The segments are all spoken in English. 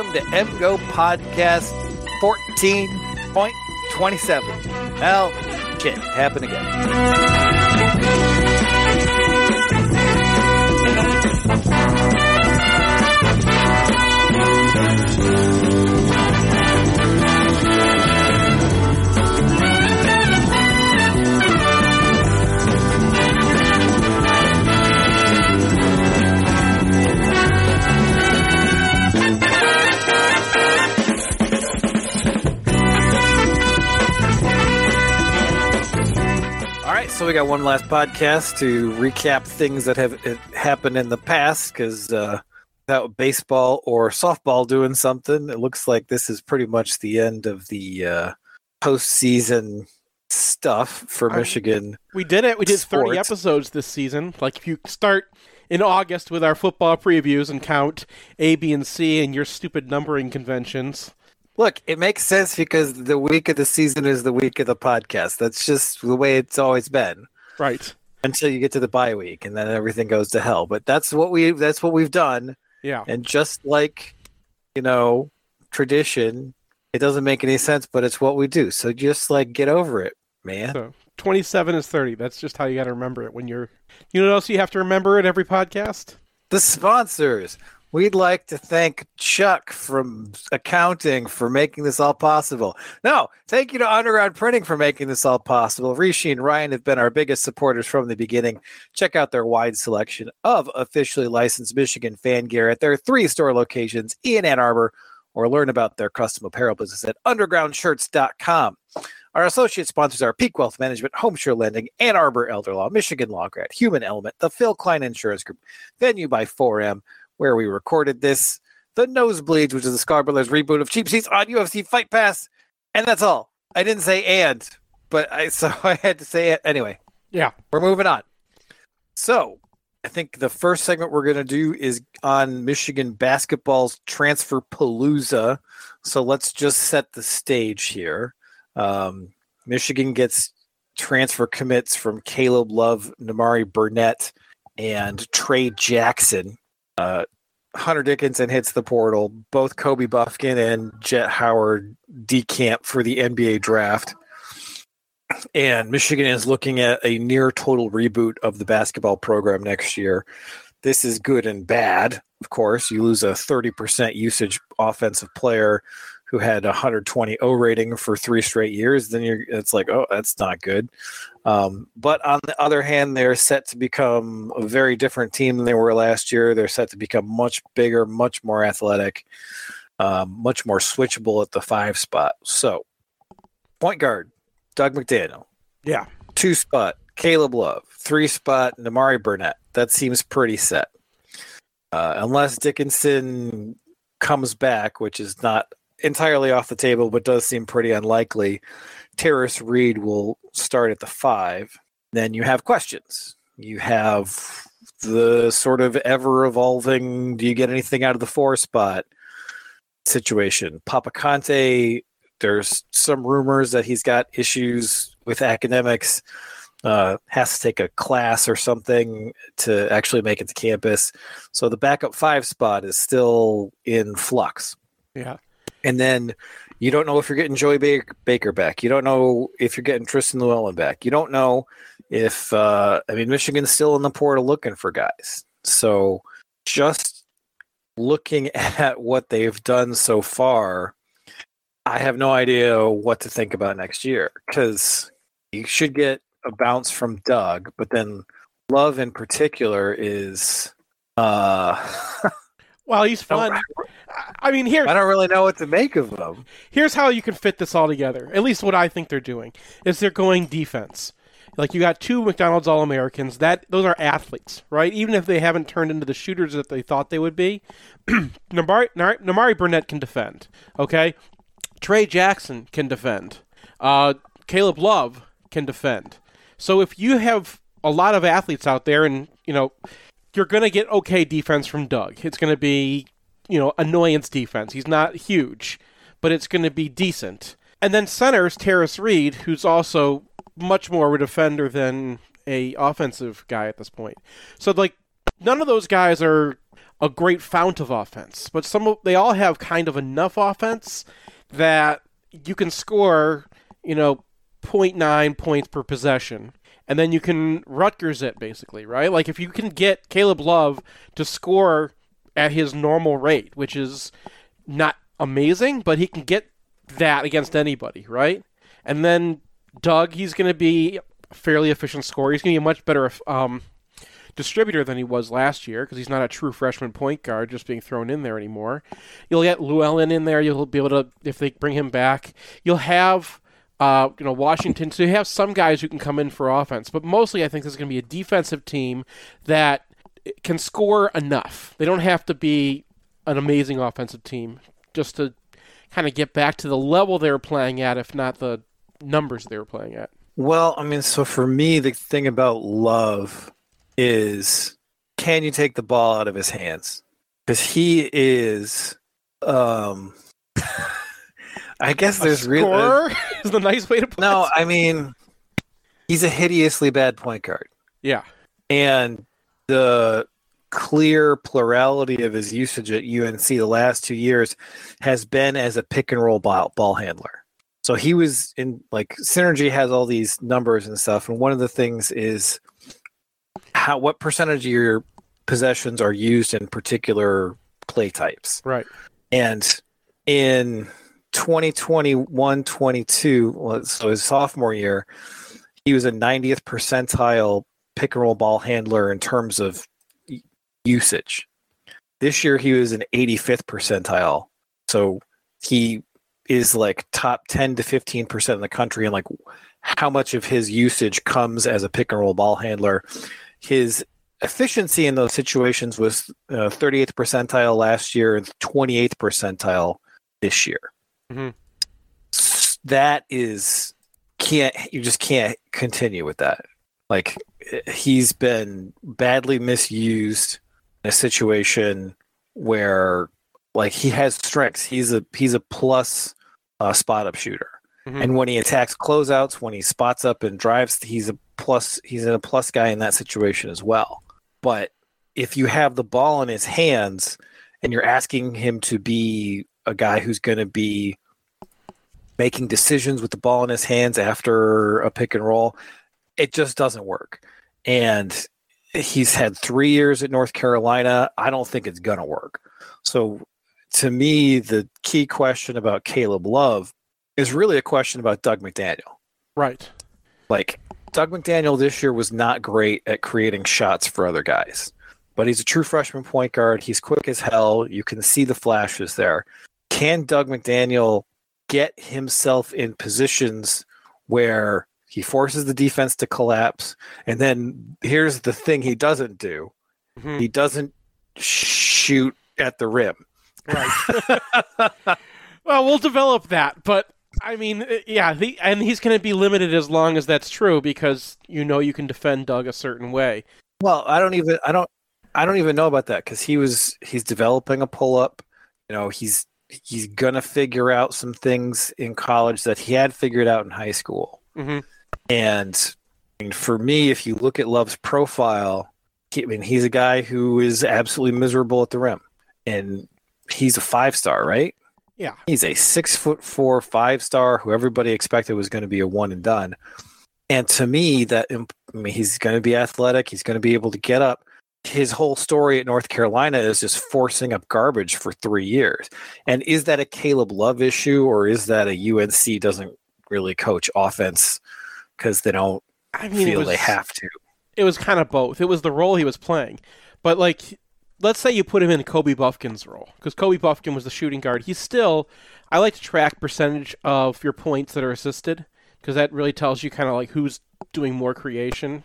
welcome to MGO Podcast 14.27. Well, shit, happened again. So we got one last podcast to recap things that have happened in the past, because without baseball or softball doing something, it looks like this is pretty much the end of the postseason stuff for Michigan. We did it. We did sports. 30 episodes this season. Like, if you start in August with our football previews and count A, B, and C and your stupid numbering conventions. Look, it makes sense because the week of the season is the week of the podcast. That's just the way it's always been. Right. Until you get to the bye week, and then everything goes to hell. But that's what we've done. Yeah. And just like, tradition, it doesn't make any sense, but it's what we do. So just get over it, man. So 27 is 30. That's just how you got to remember it when you're. You know what else you have to remember at every podcast? The sponsors. We'd like to thank Chuck from accounting for making this all possible. No, thank you to Underground Printing for making this all possible. Rishi and Ryan have been our biggest supporters from the beginning. Check out their wide selection of officially licensed Michigan fan gear at their 3 store locations in Ann Arbor, or learn about their custom apparel business at undergroundshirts.com. Our associate sponsors are Peak Wealth Management, Homeshore Lending, Ann Arbor Elder Law, Michigan Law Grad, Human Element, the Phil Klein Insurance Group, Venue by 4M, where we recorded this, the Nosebleeds, which is the Scar Brothers reboot of Cheap Seats on UFC Fight Pass, and that's all. I didn't say and, but I had to say it anyway. Yeah. We're moving on. So, I think the first segment we're going to do is on Michigan basketball's transfer palooza. So let's just set the stage here. Michigan gets transfer commits from Caleb Love, Namari Burnett, and Trey Jackson. Hunter Dickinson hits the portal. Both Kobe Buffkin and Jet Howard decamp for the NBA draft. And Michigan is looking at a near total reboot of the basketball program next year. This is good and bad, of course. You lose a 30% usage offensive player who had a 120 O rating for 3 straight years. Then it's like, oh, that's not good. But on the other hand, they're set to become a very different team than they were last year. They're set to become much bigger, much more athletic, much more switchable at the 5 spot. So, point guard, Doug McDaniel. Yeah. 2 spot, Caleb Love. 3 spot, Namari Burnett. That seems pretty set. Unless Dickinson comes back, which is not entirely off the table, but does seem pretty unlikely, Terrace Reed will start at the 5. Then you have questions. You have the sort of ever-evolving, do you get anything out of the 4 spot situation. Papa Conte, there's some rumors that he's got issues with academics, has to take a class or something to actually make it to campus. So the backup 5 spot is still in flux. Yeah. And then you don't know if you're getting Joey Baker back. You don't know if you're getting Tristan Llewellyn back. You don't know if Michigan's still in the portal looking for guys. So just looking at what they've done so far, I have no idea what to think about next year, because you should get a bounce from Doug, but then Love in particular is well, he's fun. I don't really know what to make of him. Here's how you can fit this all together. At least what I think they're doing is they're going defense. Like, you got 2 McDonald's All-Americans. Those are athletes, right? Even if they haven't turned into the shooters that they thought they would be. Namari Burnett can defend, okay? Trey Jackson can defend. Caleb Love can defend. So if you have a lot of athletes out there and, you're going to get okay defense from Doug. It's going to be, annoyance defense. He's not huge, but it's going to be decent. And then centers, Terrace Reed, who's also much more of a defender than a offensive guy at this point. So, none of those guys are a great fount of offense, but they all have kind of enough offense that you can score, you know, 0.9 points per possession, and then you can Rutgers it, basically, right? Like, if you can get Caleb Love to score at his normal rate, which is not amazing, but he can get that against anybody, right? And then Doug, he's going to be a fairly efficient scorer. He's going to be a much better distributor than he was last year because he's not a true freshman point guard just being thrown in there anymore. You'll get Llewellyn in there. You'll be able to, if they bring him back, you'll have Washington. So you have some guys who can come in for offense, but mostly I think this is going to be a defensive team that can score enough. They don't have to be an amazing offensive team just to kind of get back to the level they were playing at, if not the numbers they were playing at. Well, I mean, so for me, the thing about Love is, can you take the ball out of his hands? Because he is, I guess there's really is the nice way to put it. No, I mean, he's a hideously bad point guard. Yeah, and the clear plurality of his usage at UNC the last 2 years has been as a pick and roll ball handler. So he was in, like, Synergy has all these numbers and stuff, and one of the things is what percentage of your possessions are used in particular play types. Right. And in 2021-22, so his sophomore year, he was a 90th percentile pick and roll ball handler in terms of usage. This year he was an 85th percentile. So he is like top 10 to 15% in the country, and like how much of his usage comes as a pick and roll ball handler. His efficiency in those situations was 38th percentile last year and 28th percentile this year. Mm-hmm. That is, you just can't continue with that. Like, he's been badly misused in a situation where, like, he has strengths. He's a plus spot up shooter. Mm-hmm. And when he attacks closeouts, when he spots up and drives, he's a plus guy in that situation as well. But if you have the ball in his hands and you're asking him to be a guy who's going to be making decisions with the ball in his hands after a pick and roll, it just doesn't work. And he's had 3 years at North Carolina. I don't think it's going to work. So to me, the key question about Caleb Love is really a question about Doug McDaniel. Right. Like, Doug McDaniel this year was not great at creating shots for other guys, but he's a true freshman point guard. He's quick as hell. You can see the flashes there. Can Doug McDaniel get himself in positions where he forces the defense to collapse? And then here's the thing he doesn't do. Mm-hmm. He doesn't shoot at the rim. Right. Well, we'll develop that, but I mean, yeah, and he's going to be limited as long as that's true, because you can defend Doug a certain way. Well, I don't even know about that, because he's developing a pull up. He's gonna figure out some things in college that he had figured out in high school. Mm-hmm. And I mean, for me, if you look at Love's profile, he's a guy who is absolutely miserable at the rim, and he's a 5-star, right? Yeah, he's a 6'4" 5-star who everybody expected was going to be a one and done. And to me, he's going to be athletic. He's going to be able to get up. His whole story at North Carolina is just forcing up garbage for 3 years. And is that a Caleb Love issue, or is that a UNC doesn't really coach offense because they don't feel they have to? It was kind of both. It was the role he was playing. But, like, let's say you put him in Kobe Buffkin's role, because Kobe Buffkin was the shooting guard. He's still, I like to track percentage of your points that are assisted, because that really tells you kind of like who's doing more creation.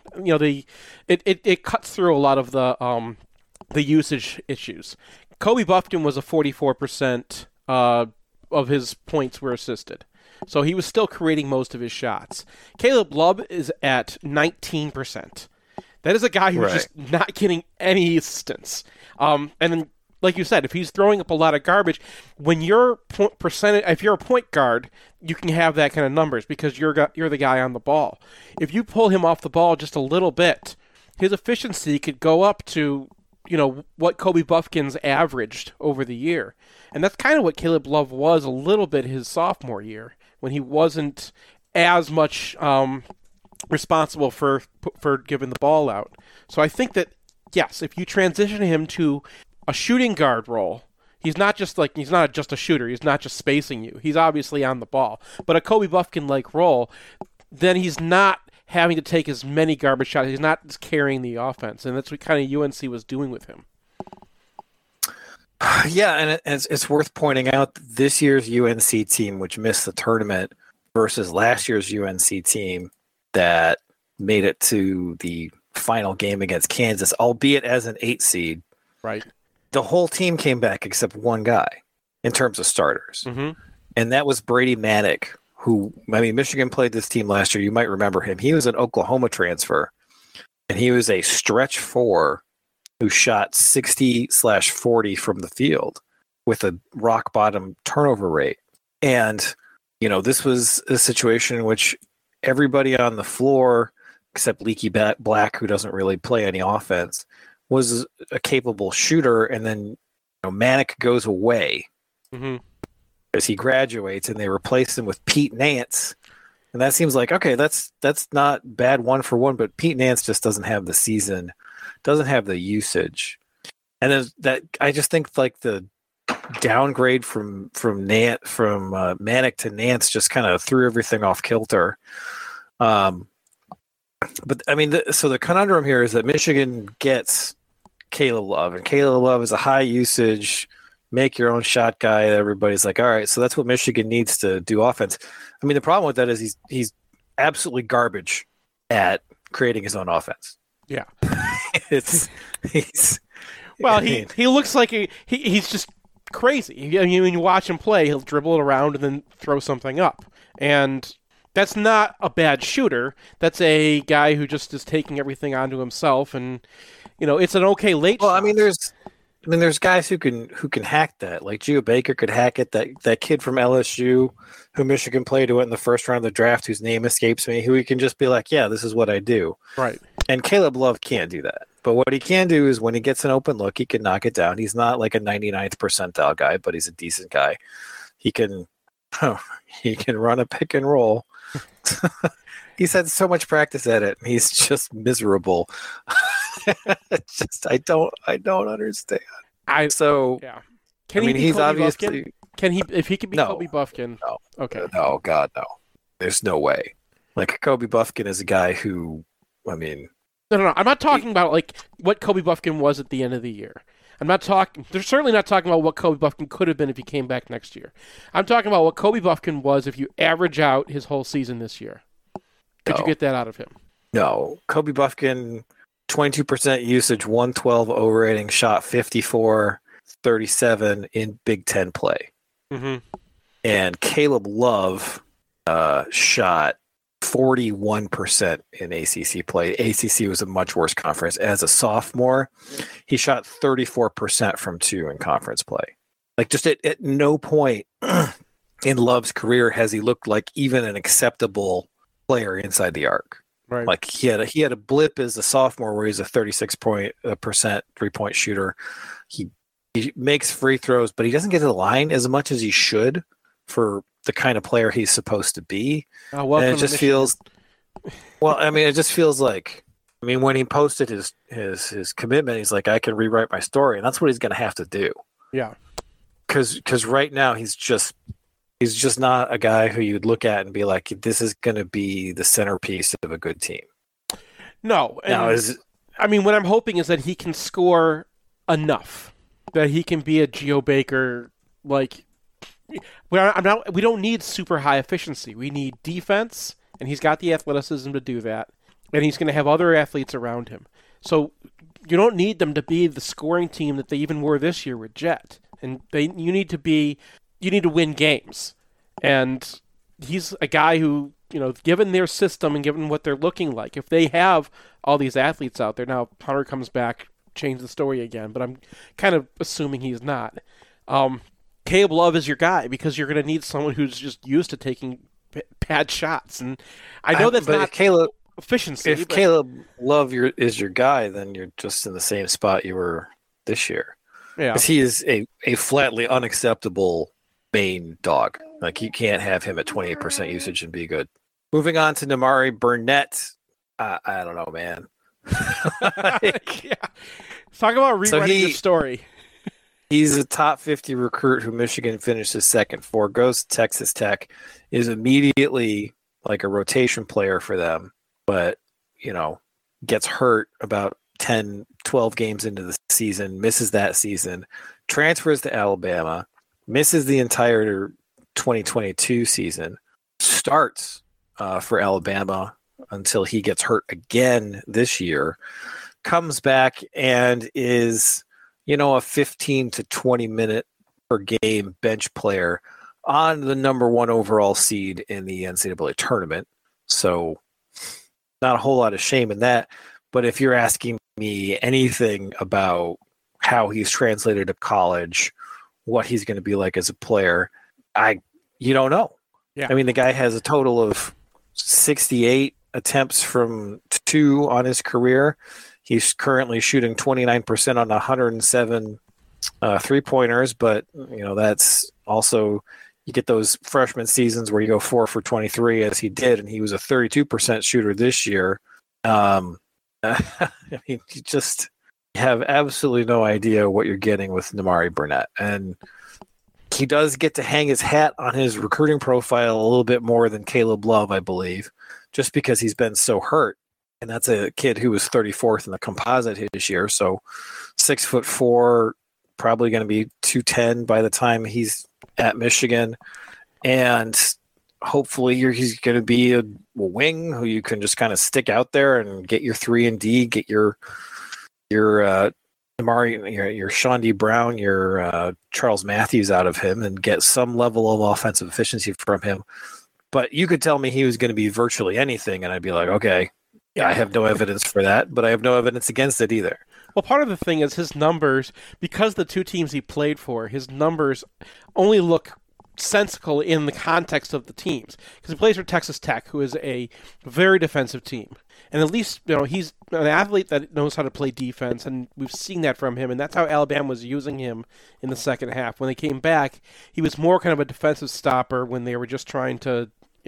It cuts through a lot of the usage issues. Kobe Buffkin was a 44% of his points were assisted, so he was still creating most of his shots. Caleb Love is at 19%. That is a guy who's just not getting any assistance. And then, like you said, if he's throwing up a lot of garbage, when your percentage, if you're a point guard, you can have that kind of numbers because you're the guy on the ball. If you pull him off the ball just a little bit, his efficiency could go up to what Kobe Buffkin's averaged over the year. And that's kind of what Caleb Love was a little bit his sophomore year, when he wasn't as much responsible for giving the ball out. So I think that, yes, if you transition him to a shooting guard role, he's not just a shooter. He's not just spacing you. He's obviously on the ball. But a Kobe Buffkin-like role, then he's not having to take as many garbage shots. He's not just carrying the offense. And that's what kind of UNC was doing with him. Yeah, and it's worth pointing out this year's UNC team, which missed the tournament, versus last year's UNC team that made it to the final game against Kansas, albeit as an 8 seed. Right. The whole team came back except one guy in terms of starters. Mm-hmm. And that was Brady Manick, who, Michigan played this team last year. You might remember him. He was an Oklahoma transfer, and he was a stretch 4 who shot 60/40 from the field with a rock bottom turnover rate. And, this was a situation in which everybody on the floor, except Leaky Black, who doesn't really play any offense, was a capable shooter. And then Manick goes away as he graduates, and they replace him with Pete Nance. And that seems like, okay, that's not bad 1-for-1, but Pete Nance just doesn't have the season, doesn't have the usage. And that I just think like the downgrade from Manick to Nance just kind of threw everything off kilter. But so the conundrum here is that Michigan gets Caleb Love, and Caleb Love is a high usage, make your own shot guy. Everybody's like, all right, so that's what Michigan needs to do offense. The problem with that is he's absolutely garbage at creating his own offense. Yeah. He looks like he's just crazy. When you watch him play, he'll dribble it around and then throw something up. And that's not a bad shooter. That's a guy who just is taking everything onto himself, and it's an okay late shot. There's guys who can hack that. Like Geo Baker could hack it. That kid from LSU who Michigan played, who went in the first round of the draft, whose name escapes me, who he can just be like, yeah, this is what I do. Right. And Caleb Love can't do that. But what he can do is when he gets an open look, he can knock it down. He's not like a 99th percentile guy, but he's a decent guy. He can run a pick and roll. He's had so much practice at it. He's just miserable. I don't understand. Can he be he's Kobe obviously Buffkin? If he could be Kobe Buffkin? No. Okay. No, God, no. There's no way. Like Kobe Buffkin is a guy who, No. I'm not talking about like what Kobe Buffkin was at the end of the year. They're certainly not talking about what Kobe Buffkin could have been if he came back next year. I'm talking about what Kobe Buffkin was if you average out his whole season this year. Could you get that out of him? No. Kobe Buffkin, 22% usage, 112 O rating, shot 54-37 in Big Ten play. Mm-hmm. And Caleb Love shot 41% in ACC play. ACC was a much worse conference. As a sophomore, he shot 34% from 2 in conference play. Like just at no point in Love's career has he looked like even an acceptable player inside the arc. Right. Like he had a blip as a sophomore where he's a 36% 3-point shooter. He makes free throws, but he doesn't get to the line as much as he should for the kind of player he's supposed to be. And it just feels it just feels like when he posted his commitment, he's like, I can rewrite my story, and that's what he's going to have to do. Yeah. Because right now he's just not a guy who you'd look at and be like, this is going to be the centerpiece of a good team. No. What I'm hoping is that he can score enough, that he can be a Geo Baker. Like, we don't need super high efficiency. We need defense, and he's got the athleticism to do that, and he's going to have other athletes around him. So you don't need them to be the scoring team that they even were this year with Jet. And you need to win games. And he's a guy who, given their system and given what they're looking like, if they have all these athletes out there, now Hunter comes back, change the story again, but I'm kind of assuming he's not. Caleb Love is your guy because you're going to need someone who's just used to taking bad shots. And I know that's not efficiency. If Caleb Love is your guy, then you're just in the same spot you were this year. Yeah. Because he is a flatly unacceptable main dog. Like, you can't have him at 28% usage and be good. Moving on to Nimari Burnett. I don't know, man. Yeah. Let's talk about rewriting the story. He's a top 50 recruit who Michigan finishes second for, goes to Texas Tech, is immediately like a rotation player for them, but, gets hurt about 10, 12 games into the season, misses that season, transfers to Alabama, misses the entire 2022 season, starts for Alabama until he gets hurt again this year, comes back and is, a 15 to 20 minute per game bench player on the number 1 overall seed in the NCAA tournament. So not a whole lot of shame in that. But if you're asking me anything about how he's translated to college, what he's going to be like as a player, you don't know. Yeah. I mean, the guy has a total of 68 attempts from 2 on his career. He's currently shooting 29% on 107 3-pointers, but that's also, you get those freshman seasons where you go 4 for 23 as he did, and he was a 32% shooter this year. I mean, you just have absolutely no idea what you're getting with Nimari Burnett, and he does get to hang his hat on his recruiting profile a little bit more than Caleb Love, I believe, just because he's been so hurt. And that's a kid who was 34th in the composite this year. So 6'4", probably going to be 210 by the time he's at Michigan. And hopefully he's going to be a wing who you can just kind of stick out there and get your 3-and-D, get your Amari, your Sean D. Brown, your Charles Matthews out of him and get some level of offensive efficiency from him. But you could tell me he was going to be virtually anything, and I'd be like, okay, yeah, I have no evidence for that, but I have no evidence against it either. Well, part of the thing is his numbers, because the 2 teams he played for, his numbers only look sensical in the context of the teams. Because he plays for Texas Tech, who is a very defensive team. And at least, he's an athlete that knows how to play defense, and we've seen that from him, and that's how Alabama was using him in the second half. When they came back, he was more kind of a defensive stopper when they were just trying to,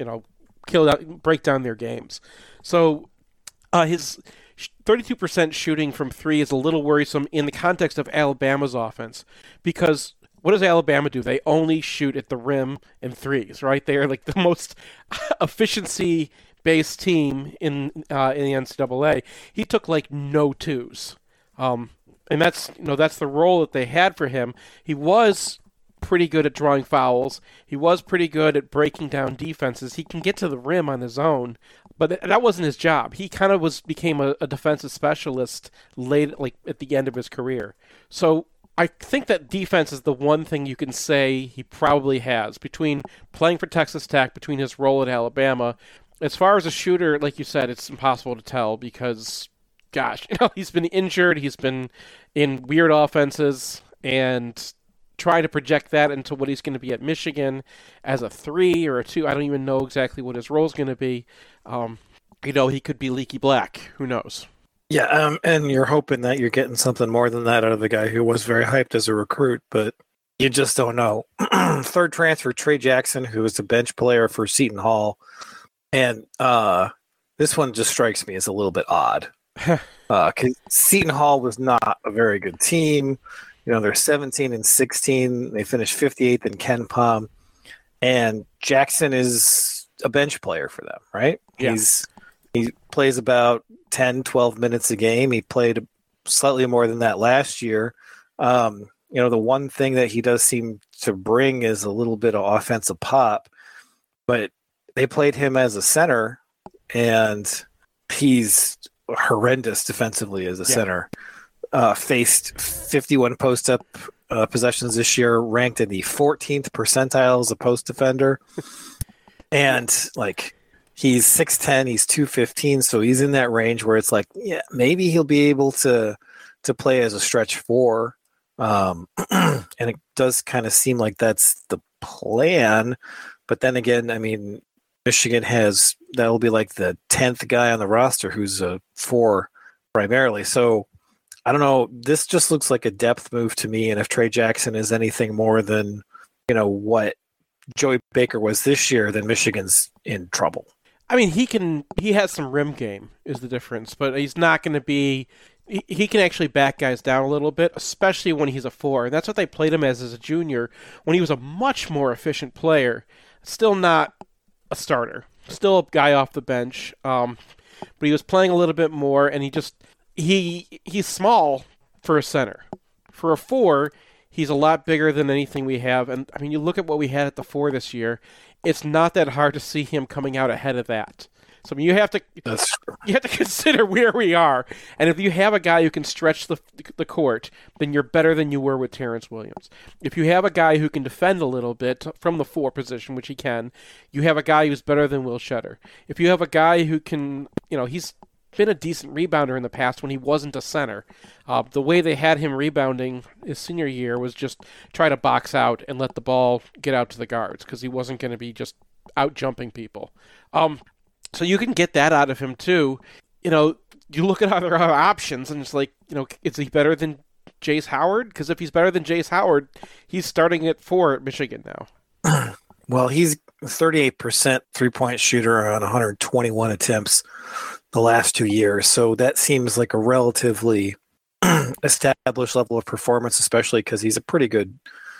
break down their games. So his 32% shooting from 3 is a little worrisome in the context of Alabama's offense, because what does Alabama do? They only shoot at the rim and threes, right? They are like the most efficiency-based team in the NCAA. He took like no 2s, and that's the role that they had for him. He was pretty good at drawing fouls. He was pretty good at breaking down defenses. He can get to the rim on his own, but that wasn't his job. He kind of became a defensive specialist late, like at the end of his career. So I think that defense is the one thing you can say he probably has between playing for Texas Tech, between his role at Alabama. As far as a shooter, like you said, it's impossible to tell because, gosh, he's been injured. He's been in weird offenses, and trying to project that into what he's going to be at Michigan as a 3 or a 2. I don't even know exactly what his role is going to be. He could be Leaky Black. Who knows? Yeah, and you're hoping that you're getting something more than that out of the guy who was very hyped as a recruit, but you just don't know. Third transfer, Trey Jackson, who was a bench player for Seton Hall. And this one just strikes me as a little bit odd. Because Seton Hall was not a very good team. They're 17-16. They finished 58th in KenPom. And Jackson is a bench player for them, right? Yeah. He plays about 10, 12 minutes a game. He played slightly more than that last year. The one thing that he does seem to bring is a little bit of offensive pop. But they played him as a center, and he's horrendous defensively as a center. Faced 51 post-up possessions this year, ranked in the 14th percentile as a post defender. And, he's 6'10", he's 215, so he's in that range where it's like, yeah, maybe he'll be able to play as a stretch 4. And it does kind of seem like that's the plan. But then again, I mean, Michigan that'll be like the 10th guy on the roster who's a 4 primarily. So I don't know. This just looks like a depth move to me. And if Trey Jackson is anything more than, what Joey Baker was this year, then Michigan's in trouble. I mean, he has some rim game is the difference, but he's not going to be. He can actually back guys down a little bit, especially when he's a 4. And that's what they played him as a junior, when he was a much more efficient player. Still not a starter. Still a guy off the bench. But he was playing a little bit more, and he's small for a center. For a 4, he's a lot bigger than anything we have. And, I mean, you look at what we had at the 4 this year, it's not that hard to see him coming out ahead of that. So I mean, you have to consider where we are, and if you have a guy who can stretch the court, then you're better than you were with Terrence Williams. If you have a guy who can defend a little bit from the 4 position, which he can, you have a guy who's better than Will Shetter. If you have a guy who can, he's been a decent rebounder in the past when he wasn't a center. The way they had him rebounding his senior year was just try to box out and let the ball get out to the guards because he wasn't going to be just out jumping people. So you can get that out of him too. You look at other options and it's like, is he better than Jace Howard? Because if he's better than Jace Howard, he's starting at 4 at Michigan now. Well, he's 38% three-point shooter on 121 attempts the last 2 years. So that seems like a relatively established level of performance, especially because he's a pretty good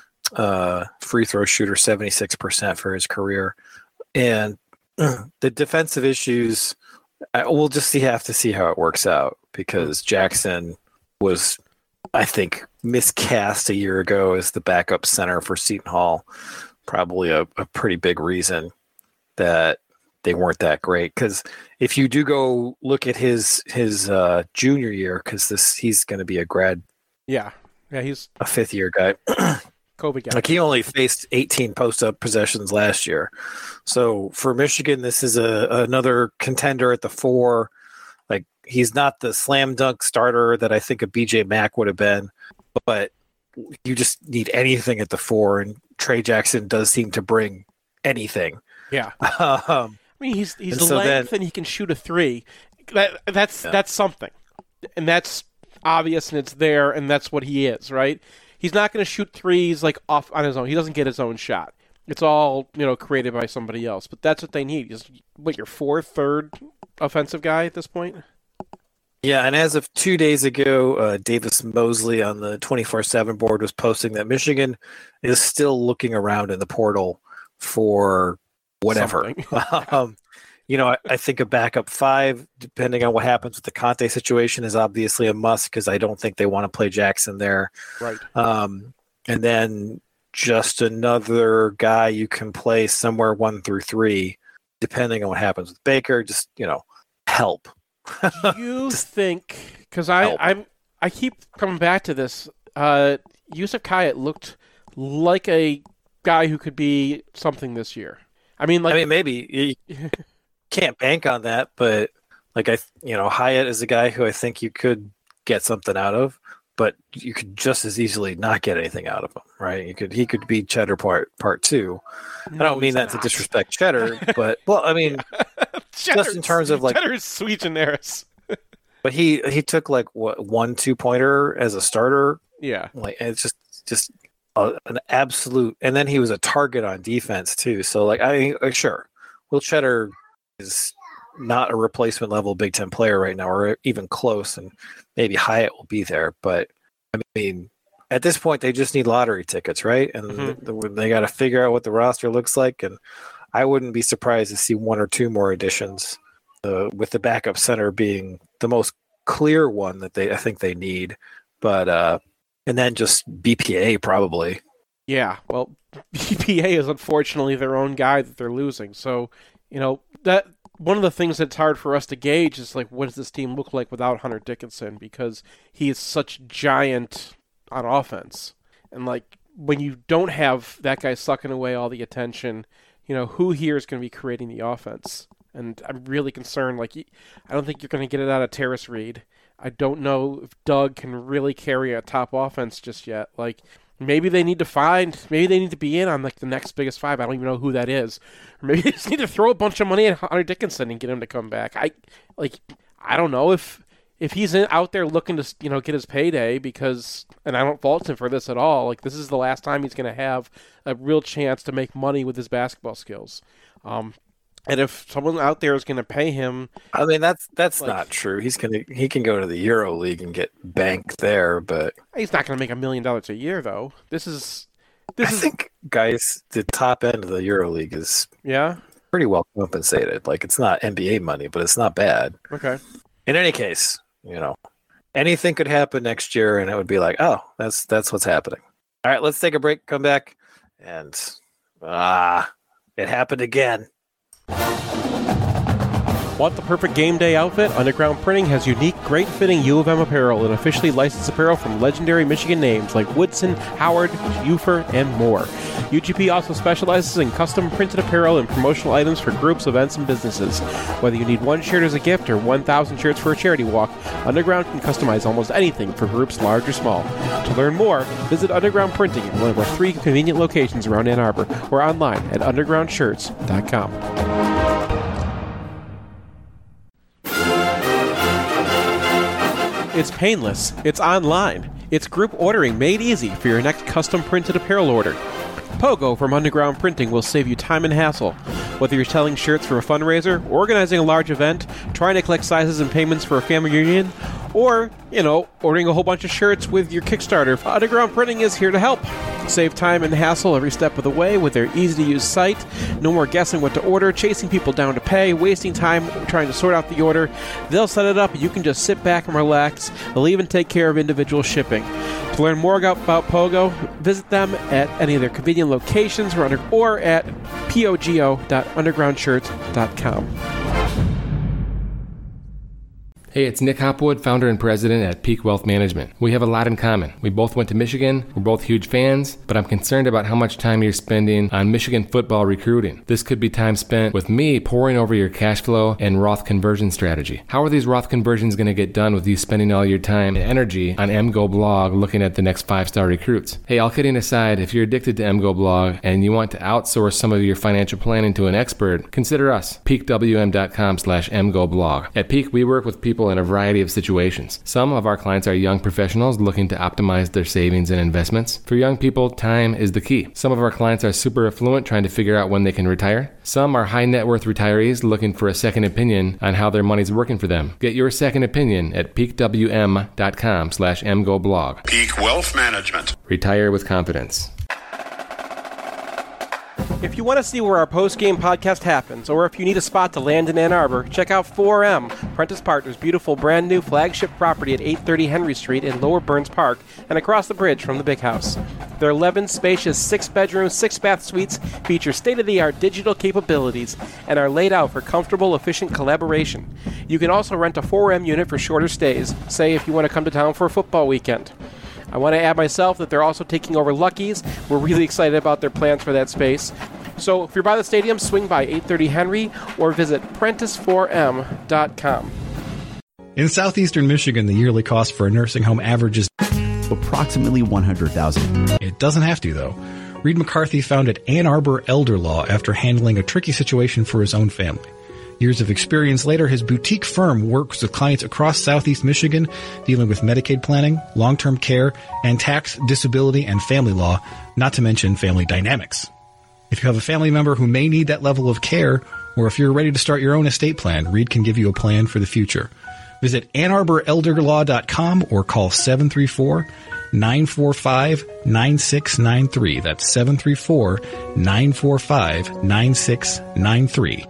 free throw shooter, 76% for his career. And the defensive issues, we'll just have to see how it works out because Jackson was, I think, miscast a year ago as the backup center for Seton Hall. Probably a pretty big reason that they weren't that great. Because if you do go look at his junior year, because he's going to be a grad. Yeah, he's a 5th-year guy. Kobe guy. Like he only faced 18 post-up possessions last year. So for Michigan, this is another contender at the 4. Like he's not the slam dunk starter that I think a BJ Mack would have been, but you just need anything at the 4, and Trey Jackson does seem to bring anything. Yeah. I mean, he's length and he can shoot a 3. That's something, and that's obvious and it's there, and that's what he is, right? He's not going to shoot 3s like off on his own. He doesn't get his own shot. It's all created by somebody else. But that's what they need. Is your 4th, 3rd offensive guy at this point? Yeah, and as of 2 days ago, Davis Mosley on the 24/7 board was posting that Michigan is still looking around in the portal for whatever. I think a backup 5, depending on what happens with the Conte situation, is obviously a must because I don't think they want to play Jackson there. Right. And then just another guy you can play somewhere 1 through 3, depending on what happens with Baker. Just help. Do you think? Because I keep coming back to this. Yusuf Kayat looked like a guy who could be something this year. I mean, maybe you can't bank on that, but Hyatt is a guy who I think you could get something out of, but you could just as easily not get anything out of him, right? He could be Cheddar part 2. I don't mean that to disrespect Cheddar, but just in terms of Cheddar's sweet generis. But he took 1-2 pointer as a starter. Yeah, it's just an absolute, and then he was a target on defense too. So sure, Will Cheddar is not a replacement level Big Ten player right now, or even close, and maybe Hyatt will be there. But I mean, at this point, they just need lottery tickets, right? And they got to figure out what the roster looks like. And I wouldn't be surprised to see 1 or 2 more additions, with the backup center being the most clear one that I think they need. But and then just BPA probably. Yeah, well, BPA is unfortunately their own guy that they're losing. So, that one of the things that's hard for us to gauge is what does this team look like without Hunter Dickinson, because he is such giant on offense. And when you don't have that guy sucking away all the attention, who here is going to be creating the offense? And I'm really concerned. I don't think you're going to get it out of Terrace Reed. I don't know if Doug can really carry a top offense just yet. Maybe they need to be in on the next biggest 5. I don't even know who that is. Or maybe they just need to throw a bunch of money at Hunter Dickinson and get him to come back. I don't know if if he's out there looking to, get his payday because, and I don't fault him for this at all, like this is the last time he's going to have a real chance to make money with his basketball skills. And if someone out there is going to pay him, I mean that's not true. He can go to the Euro League and get banked there, but he's not going to make $1 million a year though. I think, guys, the top end of the Euro League is pretty well compensated. Like, it's not NBA money, but it's not bad. Okay. In any case, anything could happen next year, and it would be like, oh, that's what's happening. All right, let's take a break, come back, and it happened again. Want the perfect game day outfit? Underground Printing has unique, great-fitting U of M apparel and officially licensed apparel from legendary Michigan names like Woodson, Howard, Ufer, and more. UGP also specializes in custom printed apparel and promotional items for groups, events, and businesses. Whether you need one shirt as a gift or 1,000 shirts for a charity walk, Underground can customize almost anything for groups large or small. To learn more, visit Underground Printing at one of our 3 convenient locations around Ann Arbor or online at undergroundshirts.com. It's painless. It's online. It's group ordering made easy for your next custom printed apparel order. Pogo from Underground Printing will save you time and hassle. Whether you're selling shirts for a fundraiser, organizing a large event, trying to collect sizes and payments for a family reunion, or, ordering a whole bunch of shirts with your Kickstarter, Underground Printing is here to help. Save time and hassle every step of the way with their easy-to-use site. No more guessing what to order, chasing people down to pay, wasting time trying to sort out the order. They'll set it up and you can just sit back and relax. They'll even take care of individual shipping. To learn more about Pogo, visit them at any of their convenient locations or at pogo.undergroundshirts.com. Hey, it's Nick Hopwood, founder and president at Peak Wealth Management. We have a lot in common. We both went to Michigan, we're both huge fans, but I'm concerned about how much time you're spending on Michigan football recruiting. This could be time spent with me poring over your cash flow and Roth conversion strategy. How are these Roth conversions going to get done with you spending all your time and energy on MGO Blog looking at the next 5-star recruits? Hey, all kidding aside, if you're addicted to MGO Blog and you want to outsource some of your financial planning to an expert, consider us, peakwm.com/MGOblog. At Peak, we work with people in a variety of situations. Some of our clients are young professionals looking to optimize their savings and investments. For young people, time is the key. Some of our clients are super affluent trying to figure out when they can retire. Some are high net worth retirees looking for a second opinion on how their money's working for them. Get your second opinion at peakwm.com/MGOblog. Peak Wealth Management. Retire with confidence. If you want to see where our post-game podcast happens, or if you need a spot to land in Ann Arbor, check out 4M, Prentice Partners' beautiful brand new flagship property at 830 Henry Street in Lower Burns Park and across the bridge from the Big House. Their 11 spacious 6-bedroom, 6-bath suites feature state-of-the-art digital capabilities and are laid out for comfortable, efficient collaboration. You can also rent a 4M unit for shorter stays, say if you want to come to town for a football weekend. I want to add myself that they're also taking over Lucky's. We're really excited about their plans for that space. So if you're by the stadium, swing by 830 Henry or visit Prentice4M.com. In southeastern Michigan, the yearly cost for a nursing home averages approximately $100,000. It doesn't have to, though. Reed McCarthy founded Ann Arbor Elder Law after handling a tricky situation for his own family. Years of experience later, his boutique firm works with clients across southeast Michigan, dealing with Medicaid planning, long-term care, and tax, disability, and family law, not to mention family dynamics. If you have a family member who may need that level of care, or if you're ready to start your own estate plan, Reed can give you a plan for the future. Visit AnnArborElderLaw.com or call 734-945-9693. That's 734-945-9693.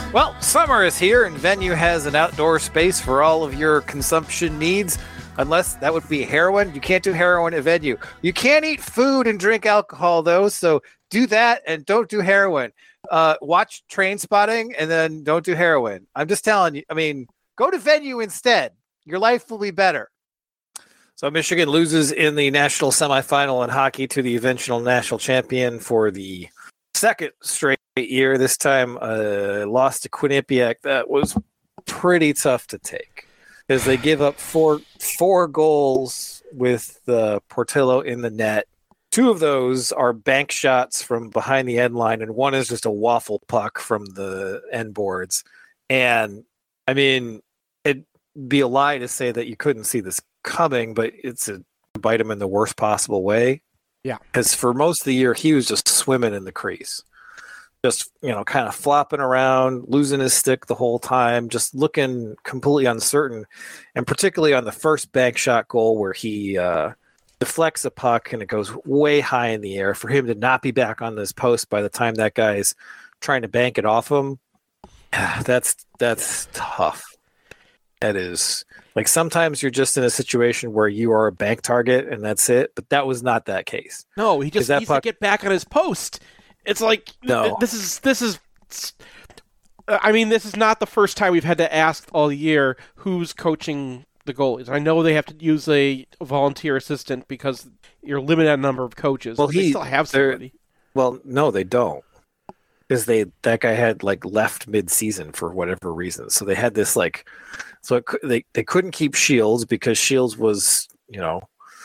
Well, summer is here, and Venue has an outdoor space for all of your consumption needs. Unless that would be heroin. You can't do heroin at Venue. You can't eat food and drink alcohol, though, so do that and don't do heroin. Watch Train Spotting and then don't do heroin. I'm just telling you. I mean, go to Venue instead. Your life will be better. So Michigan loses in the national semifinal in hockey to the eventual national champion for the second straight year. This time lost to Quinnipiac. That was pretty tough to take, because they give up four goals with Portillo in the net. Two of those are bank shots from behind the end line, and one is just a waffle puck from the end boards. And, I mean, it'd be a lie to say that you couldn't see this coming, but it's a bite him in the worst possible way. Yeah. Because for most of the year, he was just swimming in the crease. Just, kind of flopping around, losing his stick the whole time, just looking completely uncertain. And particularly on the first bank shot goal where he deflects a puck and it goes way high in the air, for him to not be back on this post by the time that guy's trying to bank it off him, that's tough. That is, like, sometimes you're just in a situation where you are a bank target and that's it, but that was not that case. No, he just needs to get back on his post. It's like, no. This is. I mean, this is not the first time we've had to ask all year who's coaching the goalies. I know they have to use a volunteer assistant because you're limited on number of coaches. Well, they still have somebody. Well, no, they don't, because that guy had left mid-season for whatever reason. So they had this they couldn't keep Shields because Shields was not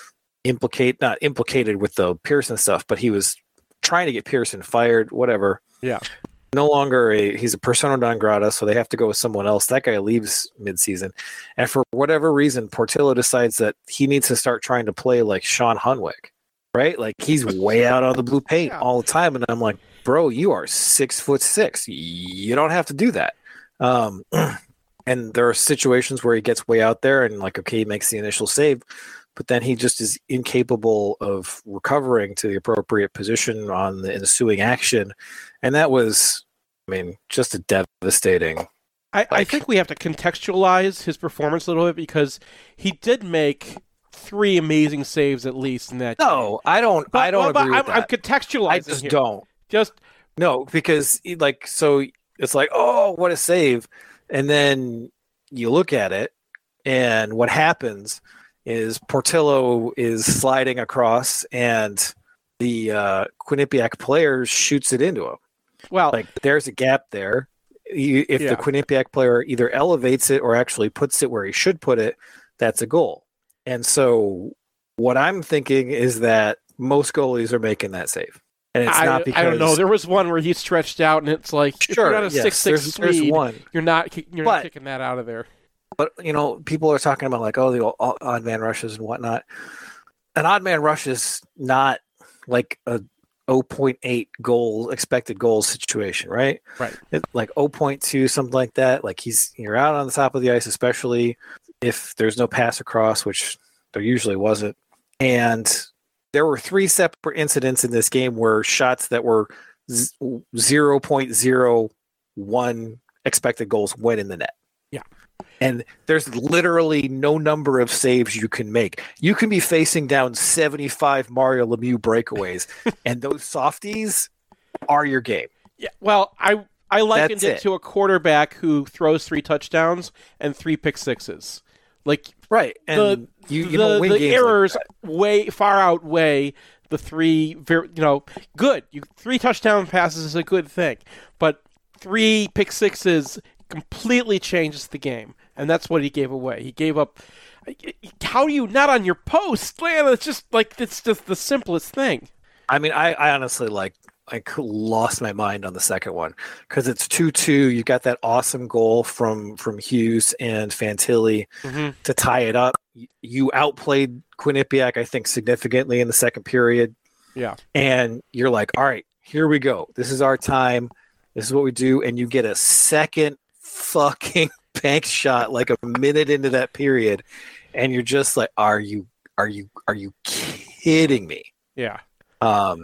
implicated with the Pearson stuff, but he was trying to get Pearson fired, whatever. Yeah. No longer he's a persona non grata, so they have to go with someone else. That guy leaves mid-season. And for whatever reason, Portillo decides that he needs to start trying to play like Sean Hunwick, right? Like, he's way out on the blue paint all the time. And I'm like, bro, you are 6'6". You don't have to do that. And there are situations where he gets way out there and he makes the initial save, but then he just is incapable of recovering to the appropriate position on the ensuing action. And that was, just a devastating. I think we have to contextualize his performance a little bit, because he did make 3 amazing saves at least in that. No, I don't agree with that. I'm contextualizing. I just here. don't. No, because so it's like, oh, what a save. And then you look at it, and what happens is Portillo is sliding across, and the Quinnipiac player shoots it into him. Well, there's a gap there. If the Quinnipiac player either elevates it or actually puts it where he should put it, that's a goal. And so what I'm thinking is that most goalies are making that save. And it's not because... I don't know. There was one where he stretched out, and it's like, sure, if you're not a 6'6" Swede, there's one. You're not kicking that out of there. But, people are talking about the odd man rushes and whatnot. An odd man rush is not like a 0.8 goal expected goals situation, right? Right. It's 0.2, something like that. You're out on the top of the ice, especially if there's no pass across, which there usually wasn't. And there were 3 separate incidents in this game where shots that were 0.01 expected goals went in the net. Yeah. And there's literally no number of saves you can make. You can be facing down 75 Mario Lemieux breakaways, and those softies are your game. Yeah. Well, I likened it to a quarterback who throws 3 touchdowns and 3 pick sixes. Right. And the errors way far outweigh the 3 good. 3 touchdown passes is a good thing, but 3 pick sixes completely changes the game, and that's what he gave away. He gave up. How do you not on your post, man? It's just the simplest thing. I honestly lost my mind on the second one, because it's 2-2. You got that awesome goal from Hughes and Fantilli to tie it up. You outplayed Quinnipiac, I think, significantly in the second period. Yeah, and you're like, all right, here we go. This is our time. This is what we do, and you get a second fucking bank shot a minute into that period, and you're just like, are you kidding me? Yeah.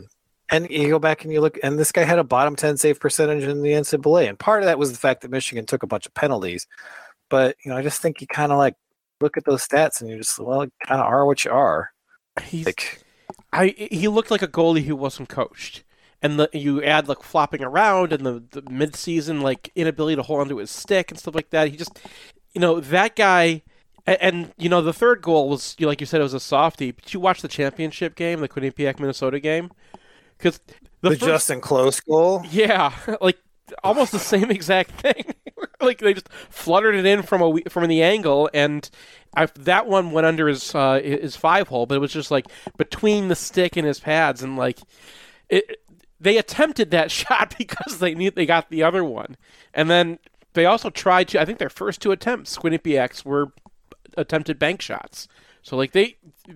And you go back and you look, and this guy had a bottom 10 save percentage in the NCAA. And part of that was the fact that Michigan took a bunch of penalties. But, I just think you kind of like look at those stats and you're just, well, you kind of are what you are. He looked like a goalie who wasn't coached. And you add like flopping around and the mid-season like inability to hold onto his stick and stuff like that. He just, that guy. And the third goal was, like you said, it was a softie. But you watch the championship game, the Quinnipiac Minnesota game, because the Justin Close goal. Yeah, like almost the same exact thing. Like they just fluttered it in from the angle, and that one went under his 5-hole, but it was just like between the stick and his pads, and like they attempted that shot because they knew they got the other one, and then they also tried to. I think their first 2 attempts, Quinnipiac's, were attempted bank shots. So like they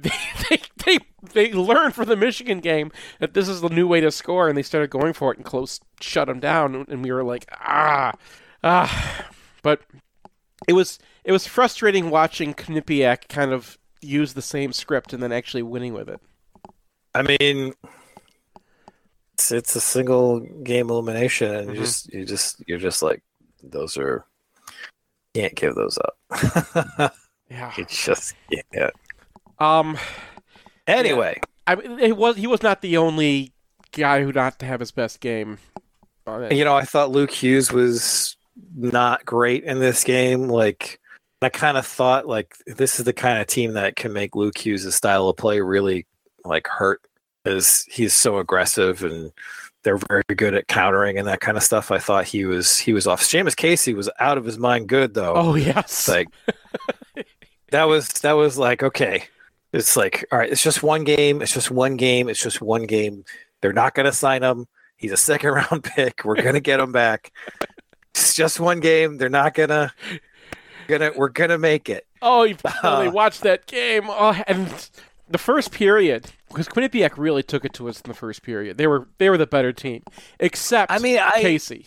learned from the Michigan game that this is the new way to score, and they started going for it, and Close shut them down, and we were like but it was frustrating watching Quinnipiac kind of use the same script and then actually winning with it. I mean, it's a single game elimination, and you're just like, those are, can't give those up. Yeah, you just can't. yeah. Anyway, he was not the only guy who not to have his best game. I thought Luke Hughes was not great in this game. Like, I kind of thought like this is the kind of team that can make Luke Hughes' style of play really like hurt, as he's so aggressive and they're very good at countering and that kind of stuff. I thought he was off. Seamus Casey was out of his mind good though. Oh yes, like. That was like, okay, it's like, all right, it's just one game. They're not going to sign him. He's a 2nd-round pick. We're going to get him back. It's just one game. They're not we're going to make it. Oh, you probably watched that game. Oh, and the first period, because Quinnipiac really took it to us in the first period. They were the better team, except Casey.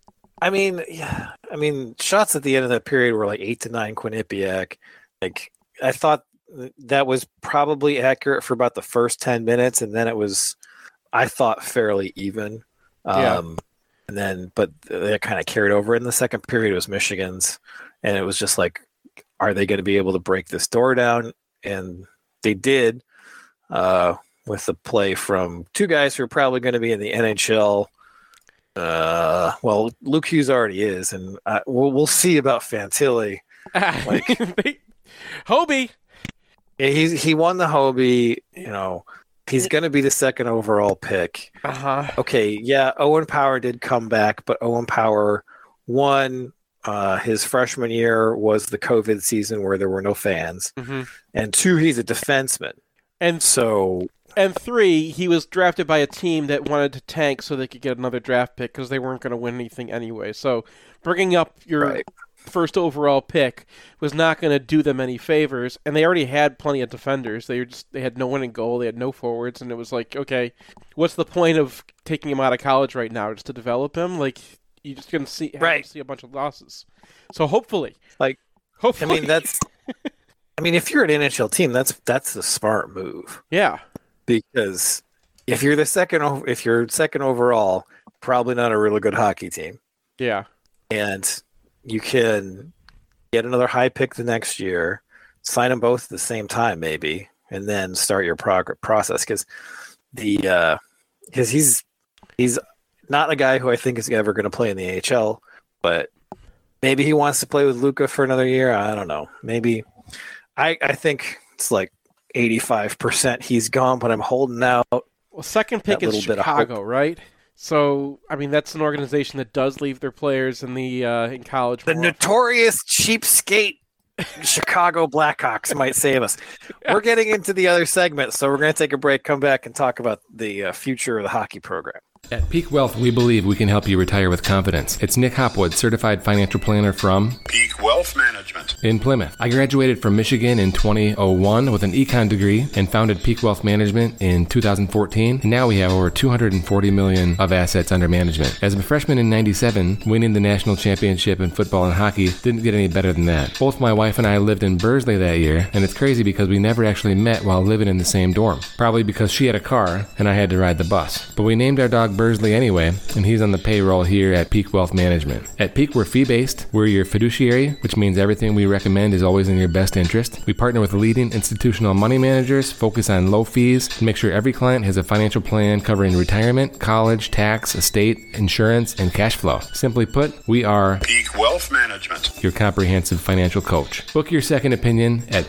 Shots at the end of that period were like 8-9 Quinnipiac. Like, I thought that was probably accurate for about the first 10 minutes, and then it was, I thought, fairly even. And then, but they kind of carried over in the second period. It was Michigan's, and it was just like, are they going to be able to break this door down? And they did, with the play from 2 guys who are probably going to be in the NHL. Well, Luke Hughes already is, and we'll see about Fantilli. Like, Hobie. Yeah, he won the Hobie. He's going to be the 2nd overall pick. Okay, yeah, Owen Power did come back, but Owen Power, one, his freshman year was the COVID season where there were no fans, and 2, he's a defenseman, and 3, he was drafted by a team that wanted to tank so they could get another draft pick because they weren't going to win anything anyway. So bringing up your first overall pick was not going to do them any favors, and they already had plenty of defenders. They had no one in goal, they had no forwards, and it was like, okay, what's the point of taking him out of college right now, just to develop him? Like, you're just going to see a bunch of losses. So hopefully. if you're an NHL team, that's a smart move. Yeah. Because if you're second overall, probably not a really good hockey team. Yeah. And you can get another high pick the next year, sign them both at the same time, maybe, and then start your process. Because he's not a guy who I think is ever going to play in the AHL, but maybe he wants to play with Luka for another year. I don't know. Maybe I think it's like 85% he's gone, but I'm holding out. Well, second pick is Chicago, right? So, that's an organization that does leave their players in in college. The notorious cheapskate Chicago Blackhawks might save us. We're getting into the other segment, so we're going to take a break, come back, and talk about the future of the hockey program. At Peak Wealth, we believe we can help you retire with confidence. It's Nick Hopwood, certified financial planner from Peak Wealth Management. Management. In Plymouth. I graduated from Michigan in 2001 with an econ degree and founded Peak Wealth Management in 2014. And now we have over $240 million of assets under management. As a freshman in 97, winning the national championship in football and hockey didn't get any better than that. Both my wife and I lived in Bursley that year, and it's crazy because we never actually met while living in the same dorm. Probably because she had a car and I had to ride the bus. But we named our dog Bursley anyway, and he's on the payroll here at Peak Wealth Management. At Peak, we're fee-based. We're your fiduciary, which means everything we recommend is always in your best interest. We partner with leading institutional money managers, focus on low fees, and make sure every client has a financial plan covering retirement, college, tax, estate, insurance, and cash flow. Simply put, we are Peak Wealth Management. Your comprehensive financial coach. Book your second opinion at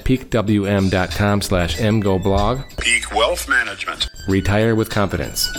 peakwm.com/mgoblog. Peak Wealth Management. Retire with confidence.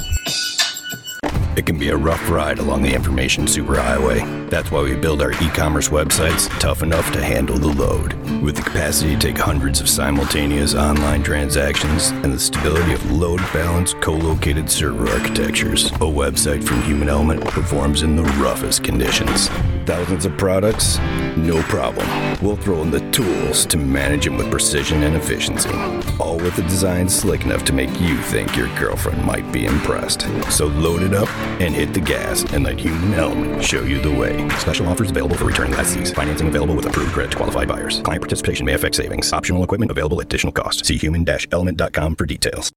It can be a rough ride along the information superhighway. That's why we build our e-commerce websites tough enough to handle the load. With the capacity to take hundreds of simultaneous online transactions and the stability of load-balanced, co-located server architectures, a website from Human Element performs in the roughest conditions. Thousands of products? No problem. We'll throw in the tools to manage them with precision and efficiency. All with a design slick enough to make you think your girlfriend might be impressed. So load it up and hit the gas and let Human Element show you the way. Special offers available for returning lessees. Financing available with approved credit to qualified buyers. Client participation may affect savings. Optional equipment available at additional cost. See human-element.com for details.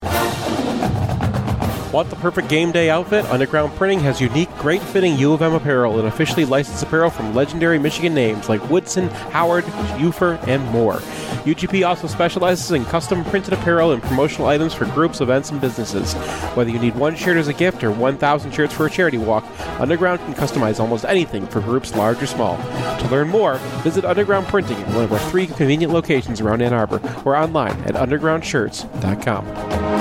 Want the perfect game day outfit? Underground Printing has unique, great-fitting U of M apparel and officially licensed apparel from legendary Michigan names like Woodson, Howard, Ufer, and more. UGP also specializes in custom printed apparel and promotional items for groups, events, and businesses. Whether you need one shirt as a gift or 1,000 shirts for a charity walk, Underground can customize almost anything for groups large or small. To learn more, visit Underground Printing at one of our 3 convenient locations around Ann Arbor or online at undergroundshirts.com.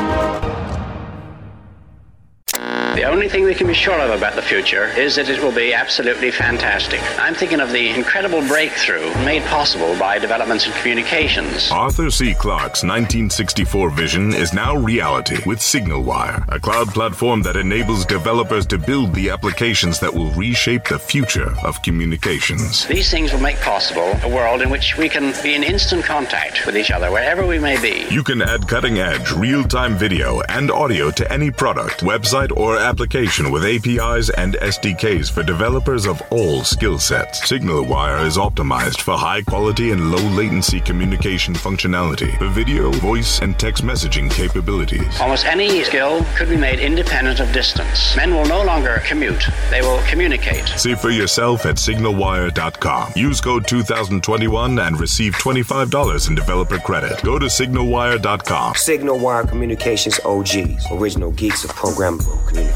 The only thing we can be sure of about the future is that it will be absolutely fantastic. I'm thinking of the incredible breakthrough made possible by developments in communications. Arthur C. Clarke's 1964 vision is now reality with SignalWire, a cloud platform that enables developers to build the applications that will reshape the future of communications. These things will make possible a world in which we can be in instant contact with each other wherever we may be. You can add cutting-edge, real-time video and audio to any product, website, or application with APIs and SDKs for developers of all skill sets. SignalWire is optimized for high-quality and low-latency communication functionality for video, voice, and text messaging capabilities. Almost any skill could be made independent of distance. Men will no longer commute. They will communicate. See for yourself at signalwire.com. Use code 2021 and receive $25 in developer credit. Go to signalwire.com. SignalWire Communications OGs, original geeks of programmable communication.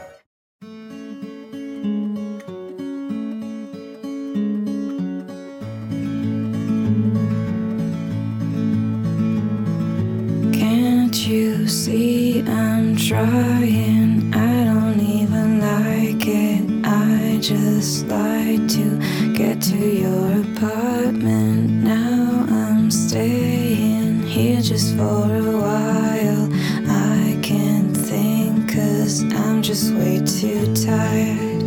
Can't you see I'm trying? I don't even like it. I just like to get to your apartment. Now I'm staying here just for a while. I can't think 'cause I'm just way too tired.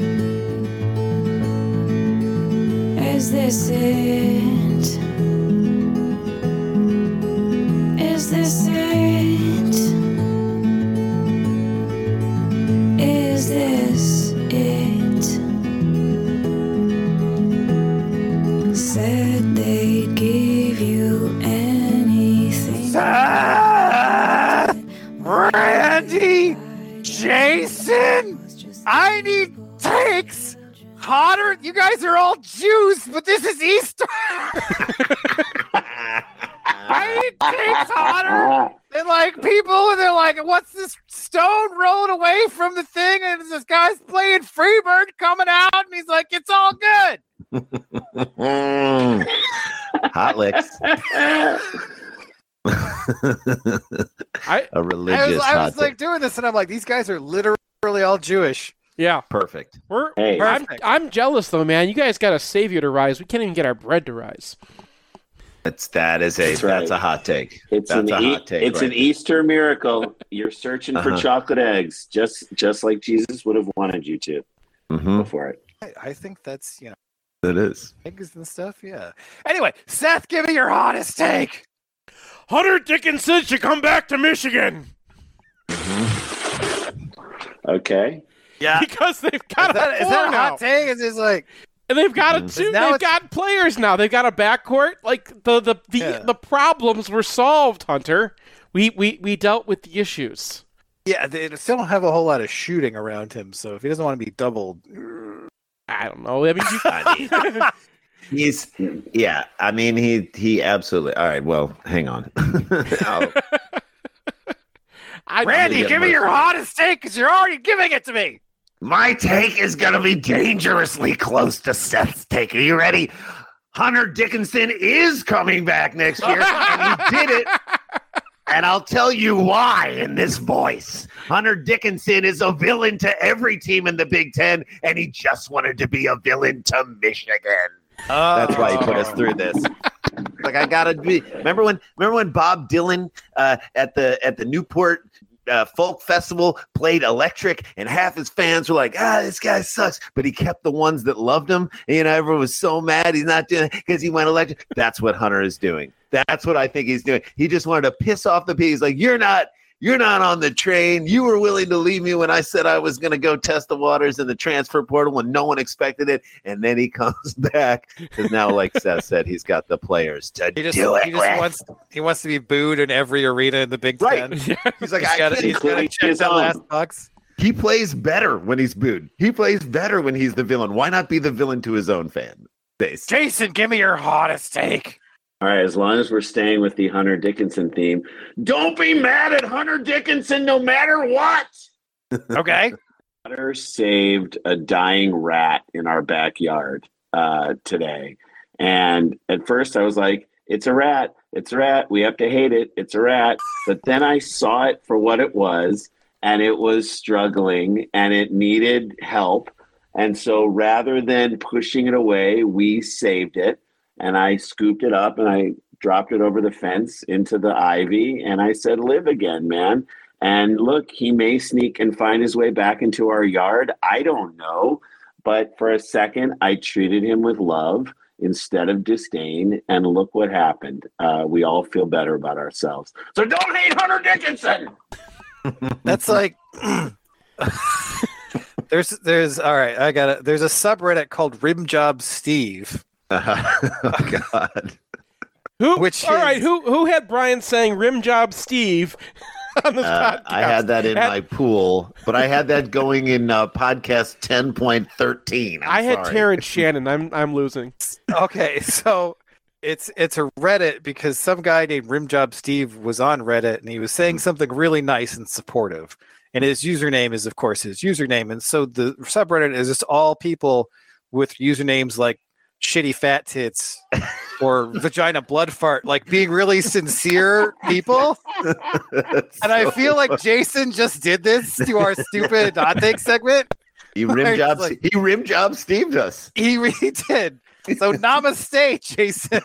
Is this it? Is this it? Is this it? Said they'd give you anything. Randy, Jason, I need takes hotter. You guys are all Jews, but this is Easter. I need takes hotter. And like people, and they're like, "What's this stone rolling away from the thing?" And this guy's playing Freebird coming out, and he's like, "It's all good." Hot licks. A religious. I was like doing this, and I'm like, these guys are literally all Jewish. Yeah, perfect. I'm jealous though, man. You guys got a savior to rise. We can't even get our bread to rise. That's a hot take. It's an Easter miracle. You're searching for chocolate eggs, just like Jesus would have wanted you to. Mm-hmm. Go for it. I think that's It is. Eggs and stuff, yeah. Anyway, Seth, give me your hottest take. Hunter Dickinson should come back to Michigan. Okay. Yeah. Because they've got is that a hot take? It's just like, and they've got they've got players now. They've got a backcourt. Like the problems were solved, Hunter. We dealt with the issues. Yeah, they still don't have a whole lot of shooting around him, so if he doesn't want to be doubled, I don't know. I mean, he absolutely. All right, well, hang on. Randy, give me your hottest take because you're already giving it to me. My take is going to be dangerously close to Seth's take. Are you ready? Hunter Dickinson is coming back next year, and he did it. And I'll tell you why in this voice. Hunter Dickinson is a villain to every team in the Big Ten, and he just wanted to be a villain to Michigan. That's why he put us through this. Like, I gotta be. Remember when Bob Dylan at the Newport Folk Festival played Electric, and half his fans were like, this guy sucks, but he kept the ones that loved him. And, everyone was so mad he's not doing it because he went electric. That's what Hunter is doing. That's what I think he's doing. He just wanted to piss off the people. He's like, you're not on the train. You were willing to leave me when I said I was going to go test the waters in the transfer portal when no one expected it. And then he comes back because now, like Seth said, he's got the players to do it. He wants to be booed in every arena in the Big Ten. Right. He's like, he's got to check that last box. He plays better when he's booed. He plays better when he's the villain. Why not be the villain to his own fan base? Jason, give me your hottest take. All right, as long as we're staying with the Hunter Dickinson theme, don't be mad at Hunter Dickinson no matter what. Okay. Hunter saved a dying rat in our backyard today. And at first I was like, it's a rat. It's a rat. We have to hate it. It's a rat. But then I saw it for what it was, and it was struggling, and it needed help. And so rather than pushing it away, we saved it. And I scooped it up and I dropped it over the fence into the ivy. And I said, live again, man. And look, he may sneak and find his way back into our yard. I don't know. But for a second, I treated him with love instead of disdain. And look what happened. We all feel better about ourselves. So don't hate Hunter Dickinson. That's like... There's all right, I got it. There's a subreddit called Rimjob Steve. Oh God! Who had Brian saying "Rimjob Steve" on this podcast? I had that in my pool, but I had that going in podcast 10.13. I had Terrence Shannon. I'm losing. Okay, so it's a Reddit because some guy named Rimjob Steve was on Reddit and he was saying something really nice and supportive, and his username is of course his username, and so the subreddit is just all people with usernames like shitty fat tits or vagina blood fart, like being really sincere people. And I feel like Jason just did this to our stupid hot take segment. He rimjob Steved us. He really did. So namaste, Jason.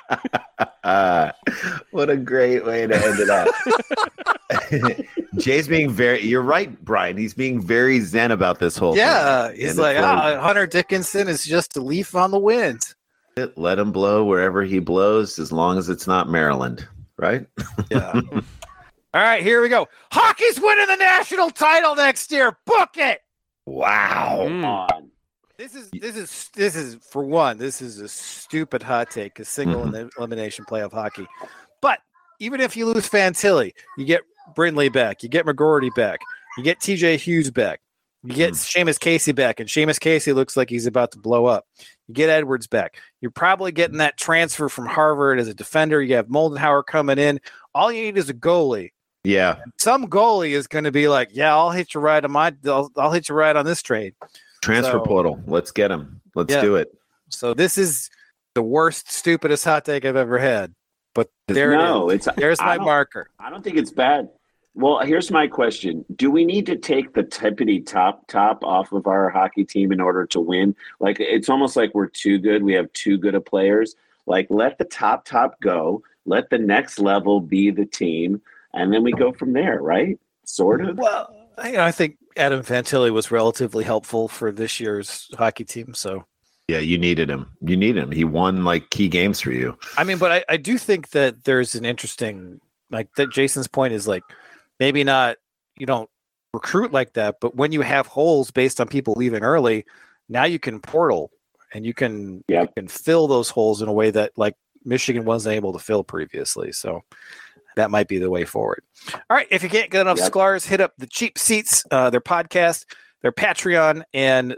What a great way to end it up. Jay's being you're right, Brian. He's being very zen about this whole thing. Yeah, he's like, Hunter Dickinson is just a leaf on the wind. Let him blow wherever he blows, as long as it's not Maryland, right? Yeah. All right, here we go. Hockey's winning the national title next year. Book it. Wow. This is for one. This is a stupid hot take, a single elimination playoff hockey. But even if you lose Fantilli, you get Brindley back, you get McGroarty back, you get TJ Hughes back, you get Seamus Casey back, and Seamus Casey looks like he's about to blow up. You get Edwards back. You're probably getting that transfer from Harvard as a defender. You have Moldenhauer coming in. All you need is a goalie. Yeah. Some goalie is going to be like, yeah, I'll hit you right on I'll hit you right on this trade. Transfer portal. Let's get him. Let's do it. So this is the worst, stupidest hot take I've ever had. But there's my marker. I don't think it's bad. Well, here's my question. Do we need to take the tippity top off of our hockey team in order to win? Like, it's almost like we're too good. We have too good of players. Like, let the top go. Let the next level be the team. And then we go from there, right? Sort of. Well, I think Adam Fantilli was relatively helpful for this year's hockey team. So Yeah, you needed him. You needed him. He won like key games for you. I mean, but I do think that there's an interesting, like that Jason's point is like, maybe not, you don't recruit like that, but when you have holes based on people leaving early, now you can portal and you can fill those holes in a way that like Michigan wasn't able to fill previously. So that might be the way forward. All right. If you can't get enough Sklar's, hit up the Cheap Seats, their podcast, their Patreon, and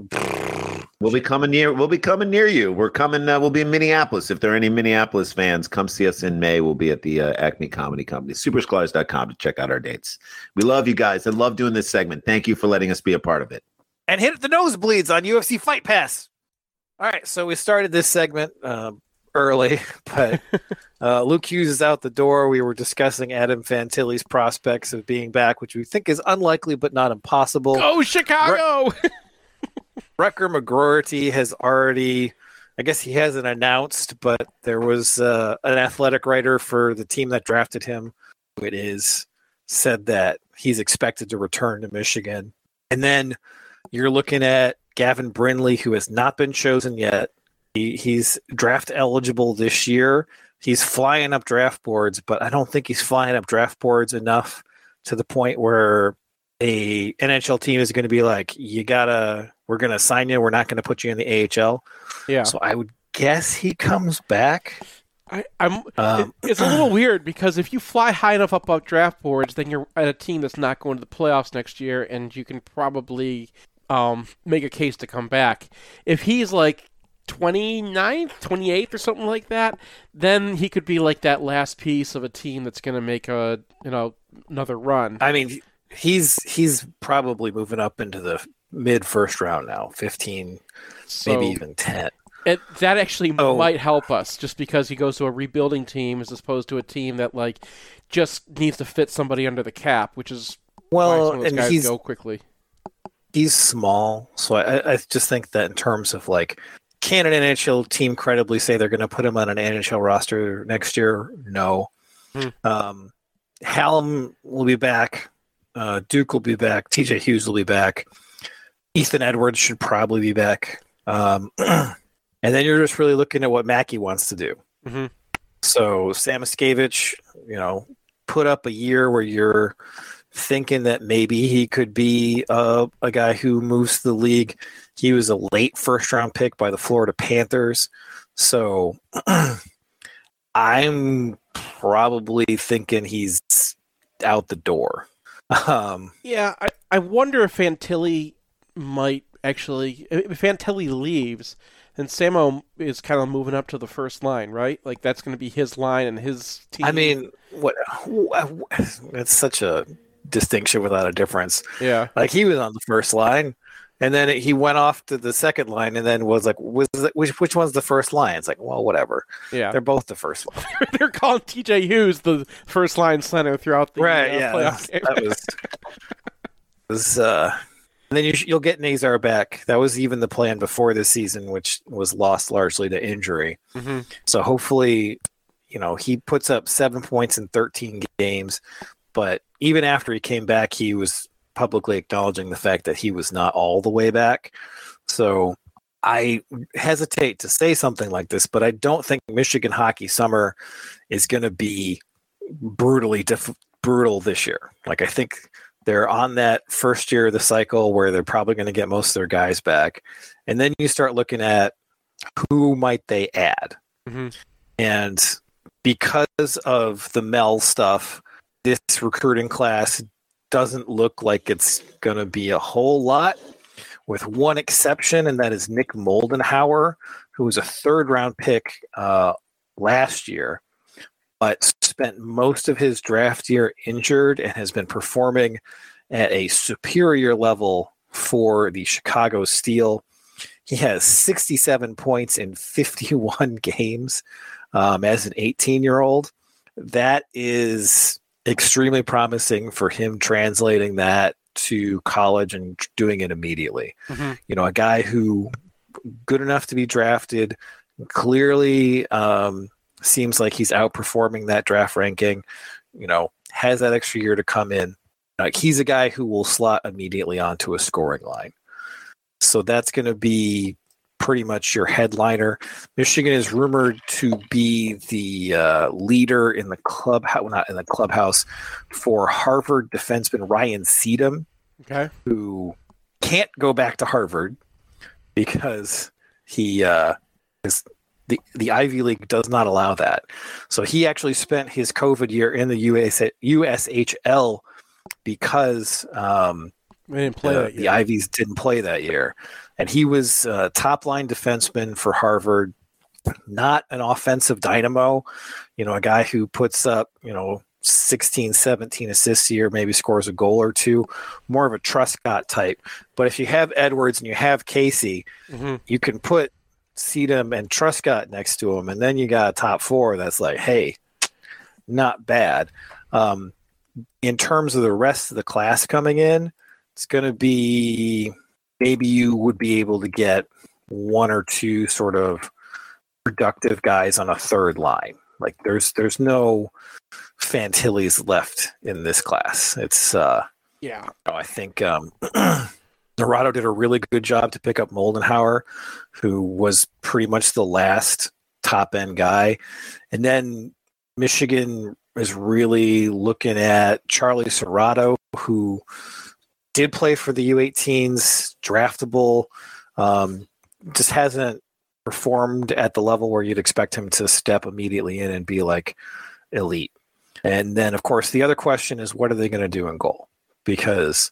we'll be coming near you. We're coming. We'll be in Minneapolis. If there are any Minneapolis fans, come see us in May. We'll be at the Acme Comedy Company. Supersklar's.com to check out our dates. We love you guys. I love doing this segment. Thank you for letting us be a part of it. And hit the nosebleeds on UFC Fight Pass. All right, so we started this segment early, but Luke Hughes is out the door. We were discussing Adam Fantilli's prospects of being back, which we think is unlikely but not impossible. Go Chicago! Rutger McGroarty has already, I guess he hasn't announced, but there was an athletic writer for the team that drafted him, who it is, said that he's expected to return to Michigan. And then you're looking at Gavin Brindley, who has not been chosen yet. He's draft eligible this year. He's flying up draft boards, but I don't think he's flying up draft boards enough to the point where a NHL team is going to be like, we're going to sign you. We're not going to put you in the AHL. Yeah. So I would guess he comes back. It's a little weird because if you fly high enough up draft boards, then you're at a team that's not going to the playoffs next year, and you can probably make a case to come back. If he's like 29th, 28th or something like that, then he could be like that last piece of a team that's going to make another run. I mean, he's probably moving up into the mid first round now, 15, maybe even 10. That actually might help us, just because he goes to a rebuilding team as opposed to a team that like just needs to fit somebody under the cap, which is why some of those guys go quickly. He's small, so I just think that in terms of like, can an NHL team credibly say they're going to put him on an NHL roster next year? No. Hallam will be back. Duke will be back. TJ Hughes will be back. Ethan Edwards should probably be back. And then you're just really looking at what Mackey wants to do. Mm-hmm. So Sam Iskevich, put up a year where you're thinking that maybe he could be a guy who moves to the league. He was a late first-round pick by the Florida Panthers. So I'm probably thinking he's out the door. Yeah, I wonder if Fantilli might actually... If Fantilli leaves, then Samo is kind of moving up to the first line, right? Like, that's going to be his line and his team. I mean, it's such a distinction without a difference. Yeah. Like, he was on the first line, and then he went off to the second line, and then was like, which one's the first line? It's like, well, whatever. Yeah. They're both the first line. They're calling TJ Hughes the first line center throughout the playoff game. That was and then you'll get Nazar back. That was even the plan before this season, which was lost largely to injury. Mm-hmm. So hopefully, he puts up 7 points in 13 games. But even after he came back, he was publicly acknowledging the fact that he was not all the way back. So I hesitate to say something like this, but I don't think Michigan hockey summer is going to be brutal this year. Like, I think they're on that first year of the cycle where they're probably going to get most of their guys back. And then you start looking at who might they add. Mm-hmm. And because of the Mel stuff, this recruiting class doesn't look like it's going to be a whole lot, with one exception, and that is Nick Moldenhauer, who was a third-round pick last year, but spent most of his draft year injured and has been performing at a superior level for the Chicago Steel. He has 67 points in 51 games as an 18-year-old. That is extremely promising for him translating that to college and doing it immediately. Mm-hmm. A guy who good enough to be drafted, clearly seems like he's outperforming that draft ranking, has that extra year to come in. Like, he's a guy who will slot immediately onto a scoring line. So that's going to be pretty much your headliner. Michigan is rumored to be the leader in the not in the clubhouse for Harvard defenseman Ryan Sedum, who can't go back to Harvard because he is the Ivy League does not allow that. So he actually spent his COVID year in the USHL because they didn't play that year. The Ivies didn't play that year. And he was a top-line defenseman for Harvard, not an offensive dynamo, a guy who puts up, 16, 17 assists a year, maybe scores a goal or two, more of a Truscott type. But if you have Edwards and you have Casey, you can put Sedum and Truscott next to him, and then you got a top four that's like, hey, not bad. In terms of the rest of the class coming in, it's going to be maybe you would be able to get one or two sort of productive guys on a third line. Like there's no Fantillis left in this class. It's I think Dorado did a really good job to pick up Moldenhauer, who was pretty much the last top end guy. And then Michigan is really looking at Charlie Serrato, who did play for the U18s, draftable, just hasn't performed at the level where you'd expect him to step immediately in and be like elite. And then, of course, the other question is, what are they going to do in goal? Because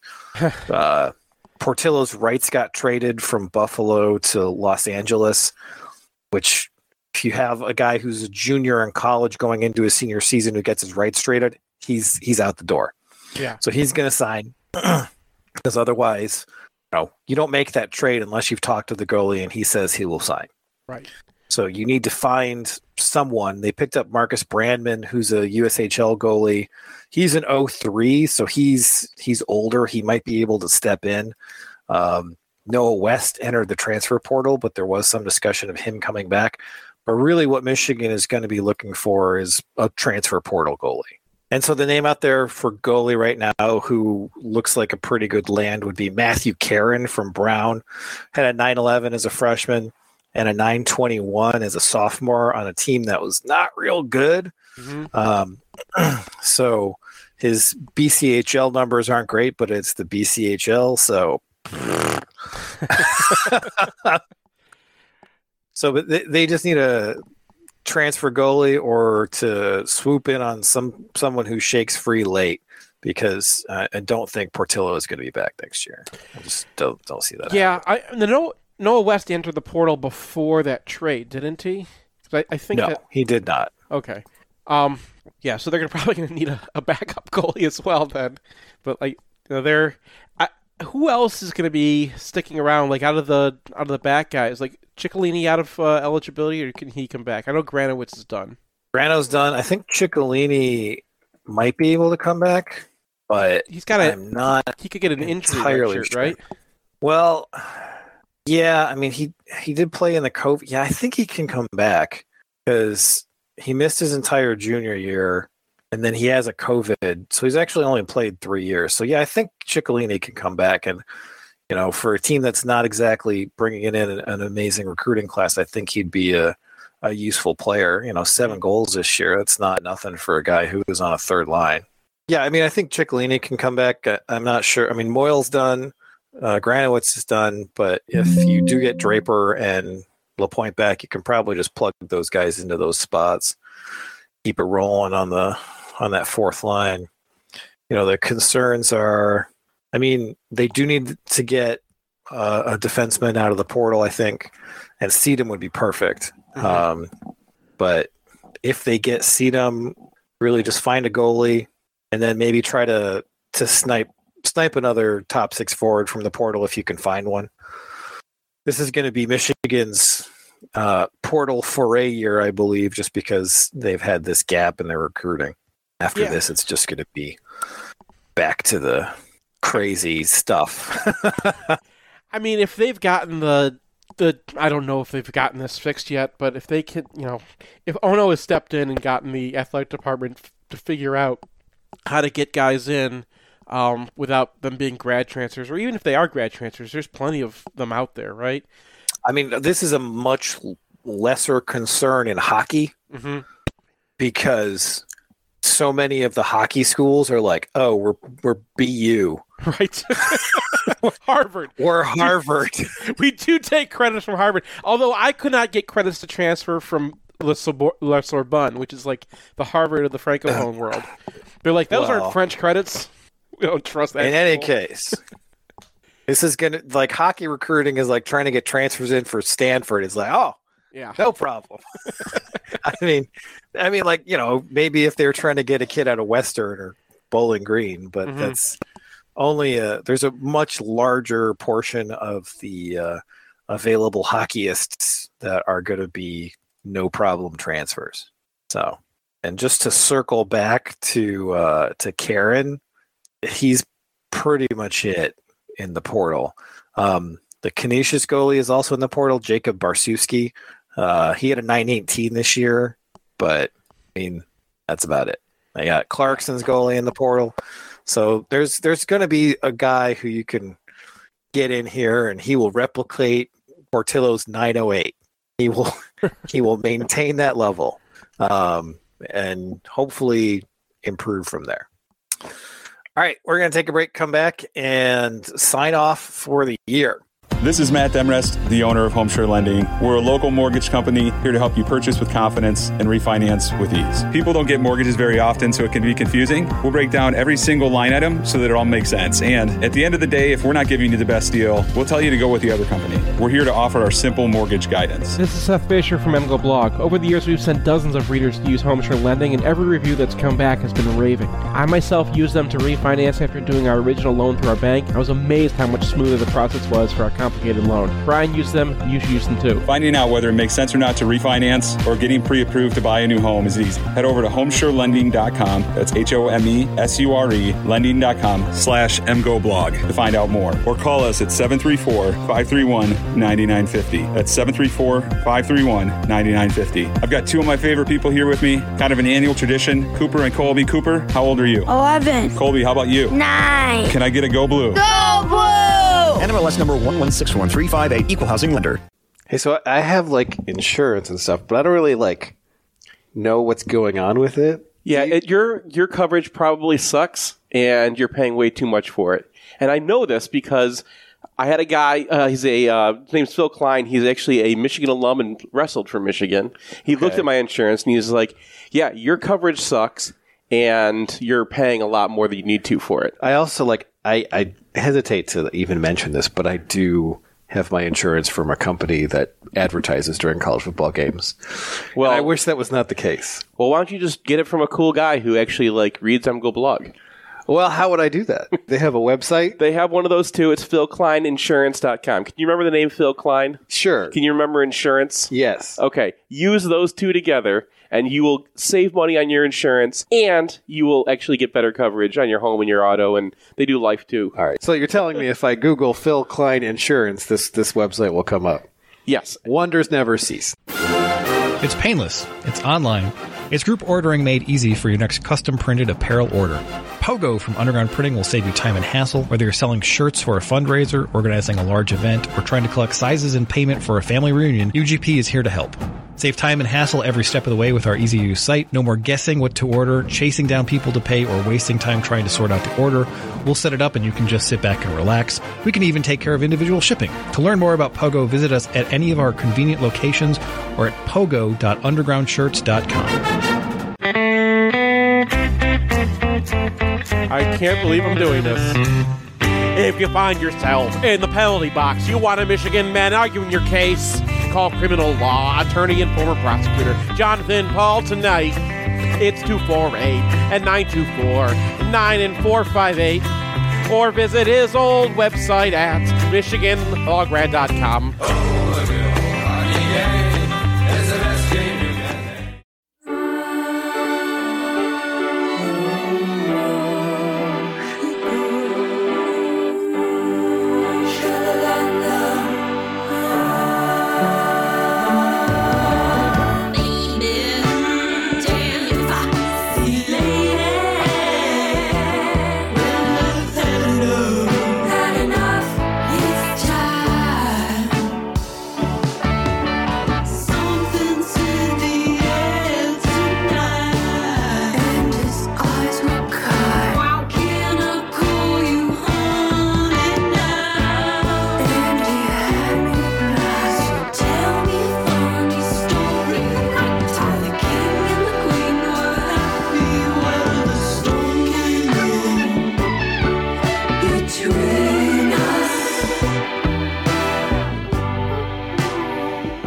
Portillo's rights got traded from Buffalo to Los Angeles, which if you have a guy who's a junior in college going into his senior season who gets his rights traded, he's out the door. Yeah. So he's going to sign because otherwise, you don't make that trade unless you've talked to the goalie and he says he will sign. Right. So you need to find someone. They picked up Marcus Brandman, who's a USHL goalie. He's an 03, so he's older. He might be able to step in. Noah West entered the transfer portal, but there was some discussion of him coming back. But really what Michigan is going to be looking for is a transfer portal goalie. And so the name out there for goalie right now who looks like a pretty good land would be Matthew Caron from Brown. Had a 9.11 as a freshman and a 9.21 as a sophomore on a team that was not real good. So his BCHL numbers aren't great, but it's the BCHL. So, but they just need a transfer goalie or to swoop in on someone who shakes free late, because I don't think Portillo is going to be back next year. I just don't see that. Yeah, Noah West entered the portal before that trade, didn't he? I think no, he did not. Okay. Yeah, so they're probably going to need a backup goalie as well then. But who else is going to be sticking around? Like out of the back guys, like Ciccolini out of eligibility, or can he come back? I know Granowitz is done. Grano's done. I think Ciccolini might be able to come back, but he could get an injury, right? Well, yeah. I mean, he did play in the COVID. Yeah, I think he can come back because he missed his entire junior year, and then he has a COVID, so he's actually only played 3 years. So yeah, I think Ciccolini can come back, and for a team that's not exactly bringing in an amazing recruiting class, I think he'd be a useful player. 7 goals this year, that's not nothing for a guy who is on a third line. Yeah, I mean, I think Ciccolini can come back. I'm not sure. I mean, Moyle's done, Granowitz is done, but if you do get Draper and LaPointe back, you can probably just plug those guys into those spots, keep it rolling on that fourth line. The concerns are, I mean, they do need to get a defenseman out of the portal, I think, and Sedum would be perfect. But if they get Sedum, really just find a goalie and then maybe try to snipe another top 6 forward from the portal if you can find one. This is going to be Michigan's portal foray year, I believe, just because they've had this gap in their recruiting. After this, it's just going to be back to the crazy stuff. I mean, if they've gotten the I don't know if they've gotten this fixed yet, but if they can, if Ono has stepped in and gotten the athletic department to figure out how to get guys in without them being grad transfers, or even if they are grad transfers, there's plenty of them out there, right? I mean, this is a much lesser concern in hockey because so many of the hockey schools are like, oh, we're BU. Right. Harvard. We're Harvard. We do take credits from Harvard. Although I could not get credits to transfer from La Sorbonne, which is like the Harvard of the Francophone world. They're like, those aren't French credits. We don't trust that. In any case, this is going to, like, hockey recruiting is like trying to get transfers in for Stanford. It's like, oh, yeah, no problem. I mean, like, you know, maybe if they're trying to get a kid out of Western or Bowling Green, but that's only there's a much larger portion of the available hockeyists that are going to be no problem transfers. So, and just to circle back to Karen, he's pretty much it in the portal. The Canisius goalie is also in the portal, Jacob Barsuski. He had a 918 this year, but I mean, that's about it. I got Clarkson's goalie in the portal. So there's going to be a guy who you can get in here and he will replicate Portillo's 908. He will maintain that level and hopefully improve from there. All right, we're going to take a break, come back, and sign off for the year. This is Matt Demrest, the owner of Homeshore Lending. We're a local mortgage company here to help you purchase with confidence and refinance with ease. People don't get mortgages very often, so it can be confusing. We'll break down every single line item so that it all makes sense. And at the end of the day, if we're not giving you the best deal, we'll tell you to go with the other company. We're here to offer our simple mortgage guidance. This is Seth Fisher from MGO Blog. Over the years, we've sent dozens of readers to use Homeshore Lending, and every review that's come back has been raving. I myself used them to refinance after doing our original loan through our bank. I was amazed how much smoother the process was for our complicated loan. Brian used them, you should use them too. Finding out whether it makes sense or not to refinance or getting pre-approved to buy a new home is easy. Head over to homeshorelending.com. That's HOMESURE lending.com/MGOblog to find out more. Or call us at 734-531-9950. That's 734-531-9950. I've got two of my favorite people here with me. Kind of an annual tradition. Cooper and Colby. Cooper, how old are you? 11. Colby, how about you? 9. Can I get a Go Blue? Go Blue! NMLS number 1161358, Equal Housing Lender. Hey, so I have like insurance and stuff, but I don't really like know what's going on with it. Yeah, your coverage probably sucks, and you're paying way too much for it. And I know this because I had a guy. His name's Phil Klein. He's actually a Michigan alum and wrestled for Michigan. He looked at my insurance and he's like, "Yeah, your coverage sucks, and you're paying a lot more than you need to for it." I also I hesitate to even mention this, but I do have my insurance from a company that advertises during college football games. Well, and I wish that was not the case. Well, why don't you just get it from a cool guy who actually reads MGO Blog? Well, how would I do that? They have a website? They have one of those too. It's philkleininsurance.com. Can you remember the name Phil Klein? Sure. Can you remember insurance? Yes. Okay. Use those two together, and you will save money on your insurance, and you will actually get better coverage on your home and your auto, and they do life too. All right. So you're telling me if I Google Phil Klein Insurance, this website will come up? Yes. Wonders never cease. It's painless. It's online. It's group ordering made easy for your next custom printed apparel order. Pogo from Underground Printing will save you time and hassle, whether you're selling shirts for a fundraiser, organizing a large event, or trying to collect sizes and payment for a family reunion. UGP is here to help. Save time and hassle every step of the way with our easy-to-use site. No more guessing what to order, chasing down people to pay, or wasting time trying to sort out the order. We'll set it up and you can just sit back and relax. We can even take care of individual shipping. To learn more about Pogo, visit us at any of our convenient locations or at pogo.undergroundshirts.com. I can't believe I'm doing this. If you find yourself in the penalty box, you want a Michigan man arguing your case, call criminal law attorney and former prosecutor Jonathan Paul tonight. It's 248-924-9458 or visit his old website at michiganlawgrad.com.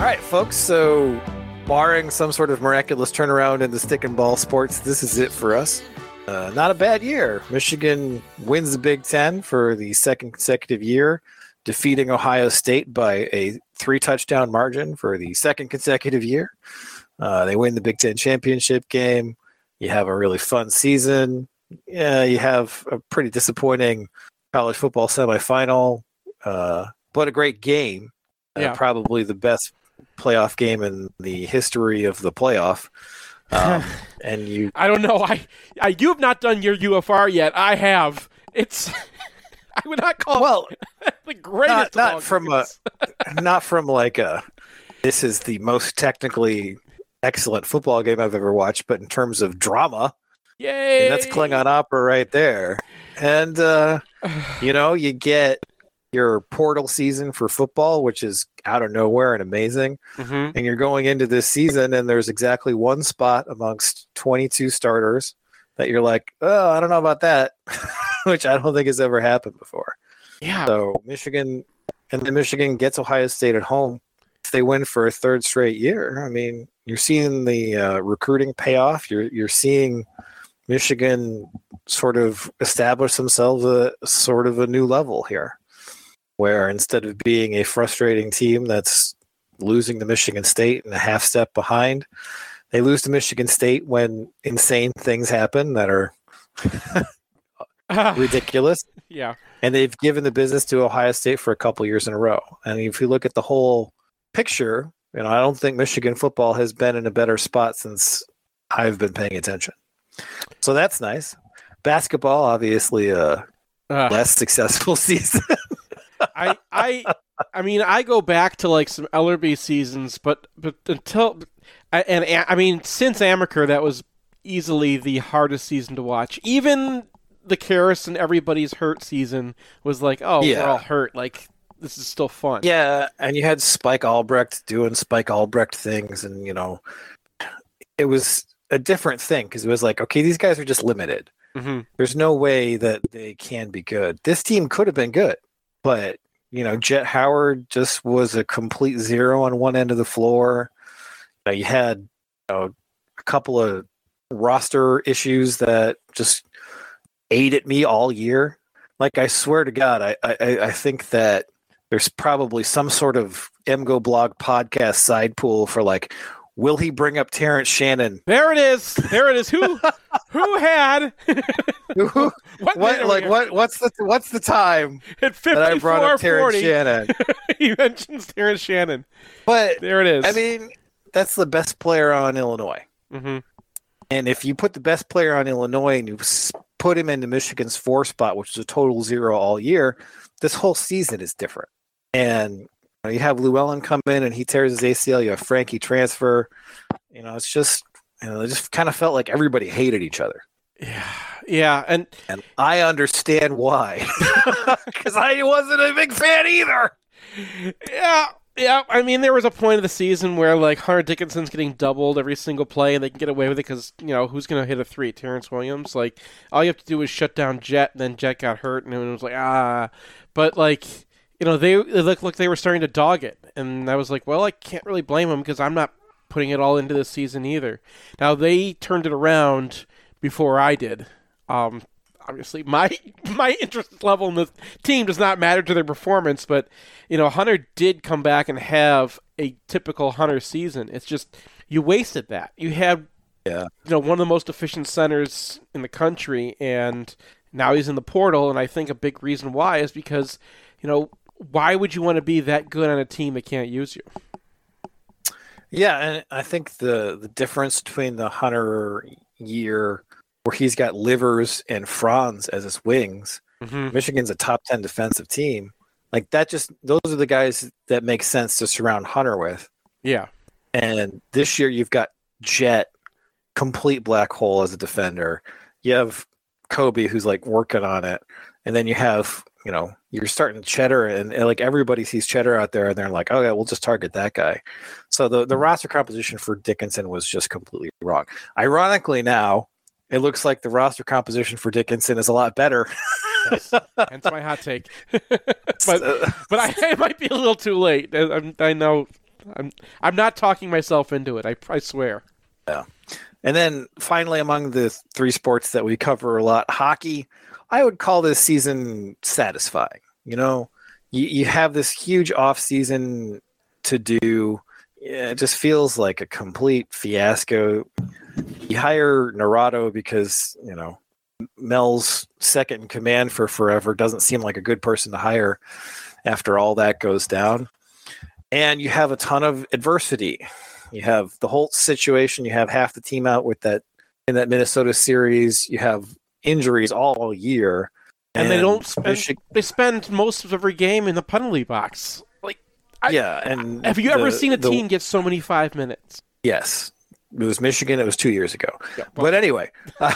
right, folks. So, barring some sort of miraculous turnaround in the stick and ball sports, this is it for us. Not a bad year. Michigan wins the Big Ten for the second consecutive year, defeating Ohio State by a 3-touchdown margin for the second consecutive year. They win the Big Ten championship game. You have a really fun season. Yeah, you have a pretty disappointing college football semifinal, but a great game. Yeah. Probably the best playoff game in the history of the playoff. And you, I don't know. You have not done your UFR yet. I have. It's. I would not call it the greatest. Not from like a. This is the most technically excellent football game I've ever watched, but in terms of drama, yay! That's Klingon Opera right there. And you get your portal season for football, which is out of nowhere and amazing. Mm-hmm. And you're going into this season, and there's exactly one spot amongst 22 starters that you're like, oh, I don't know about that, which I don't think has ever happened before. Yeah. So Michigan gets Ohio State at home. If they win for a third straight year, I mean, you're seeing the recruiting payoff. You're seeing Michigan sort of establish themselves a sort of a new level here, where instead of being a frustrating team that's losing to Michigan State and a half step behind, they lose to Michigan State when insane things happen that are ridiculous. Yeah. And they've given the business to Ohio State for a couple years in a row. And if you look at the whole picture, I don't think Michigan football has been in a better spot since I've been paying attention. So that's nice. Basketball, obviously, a less successful season. I mean, I go back to like some Ellerby seasons, but since Amaker, that was easily the hardest season to watch. Even the Karras and everybody's hurt season was like, oh, yeah. We're all hurt. Like, this is still fun. Yeah, and you had Spike Albrecht doing Spike Albrecht things, and it was a different thing because it was like, okay, these guys are just limited. Mm-hmm. There's no way that they can be good. This team could have been good, but Jet Howard just was a complete zero on one end of the floor. You had a couple of roster issues that just ate at me all year. Like, I swear to God, I think that there's probably some sort of MGO blog podcast side pool for like, will he bring up Terrence Shannon? There it is. Who had what's the time at 54, that I brought up Terrence Shannon? He mentions Terrence Shannon. But there it is. I mean, that's the best player on Illinois. Mm-hmm. And if you put the best player on Illinois and you put him into Michigan's 4 spot, which is a total 0 all year, this whole season is different. And you have Llewellyn come in and he tears his ACL. You have Frankie transfer. It's just, it just kind of felt like everybody hated each other. Yeah, and I understand why, because I wasn't a big fan either. Yeah. I mean, there was a point of the season where like Hunter Dickinson's getting doubled every single play, and they can get away with it because who's going to hit a 3? Terrence Williams. Like, all you have to do is shut down Jet, and then Jet got hurt, and it was like But like, they looked like they were starting to dog it, and I was like, well, I can't really blame them because I'm not putting it all into this season either. Now they turned it around before I did. Obviously, my interest level in the team does not matter to their performance, but Hunter did come back and have a typical Hunter season. It's just you wasted that. You had one of the most efficient centers in the country, and now he's in the portal. And I think a big reason why is because why would you want to be that good on a team that can't use you? Yeah, and I think the difference between the Hunter year where he's got Livers and Franz as his wings, Michigan's a top 10 defensive team. Like that, those are the guys that make sense to surround Hunter with. Yeah. And this year you've got Jet, complete black hole as a defender. You have Kobe who's like working on it. And then you have, you're starting Cheddar and like everybody sees Cheddar out there and they're like, oh yeah, we'll just target that guy. So the roster composition for Dickinson was just completely wrong. Ironically now, it looks like the roster composition for Dickinson is a lot better. Yes. Hence my hot take. but it might be a little too late. I know I'm not talking myself into it. I swear. Yeah. And then finally, among the three sports that we cover a lot, hockey, I would call this season satisfying. You know, you have this huge off season to do. It just feels like a complete fiasco. You hire Naurato because, you know, Mel's second in command for forever doesn't seem like a good person to hire after all that goes down. And you have a ton of adversity. You have the Holtz situation. You have half the team out with that in that Minnesota series. You have injuries all year. And they don't spend, they spend most of every game in the penalty box. And have you ever seen a team get so many 5 minutes? Yes. It was Michigan. It was 2 years ago. Yeah, but anyway,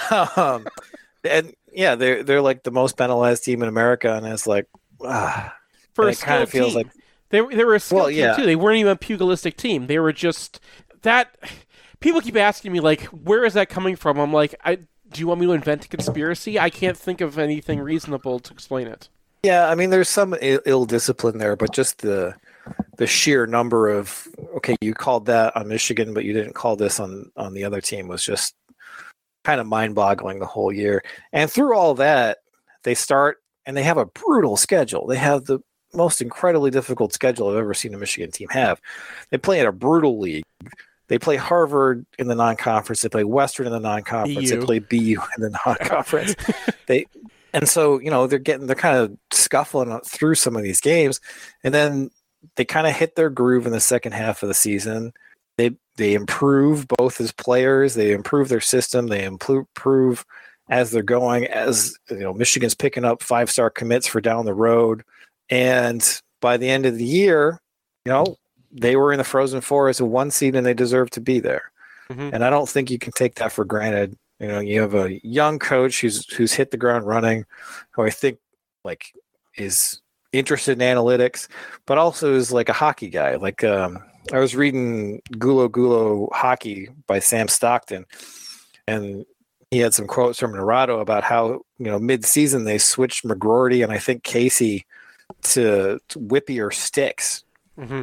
and yeah, they're like the most penalized team in America, and it's like, for a kind of feels like they were a skilled team too. They weren't even a pugilistic team. They were just that. People keep asking me like, where is that coming from? I'm like, do you want me to invent a conspiracy? I can't think of anything reasonable to explain it. Yeah, I mean, there's some ill discipline there, but just the sheer number of, okay, you called that on Michigan, but you didn't call this on the other team was just kind of mind-boggling the whole year. And through all that, they start, and they have a brutal schedule. They have the most incredibly difficult schedule I've ever seen a Michigan team have. They play in a brutal league. They play Harvard in the non-conference. They play Western in the non-conference. BU. They play BU in the non-conference. And so, you know, they're kind of scuffling through some of these games, and then they kind of hit their groove in the second half of the season. They improve both as players. They improve their system. They improve as they're going. As you know, Michigan's picking up 5-star commits for down the road, and by the end of the year, you know, they were in the Frozen Four as a 1 seed, and they deserve to be there. Mm-hmm. And I don't think you can take that for granted. You know, you have a young coach who's hit the ground running, who I think like is interested in analytics, but also is like a hockey guy. Like I was reading Gulo Gulo Hockey by Sam Stockton, and he had some quotes from Naurato about how, you know, mid-season they switched McGroarty and I think Casey to whippier sticks. Mm-hmm.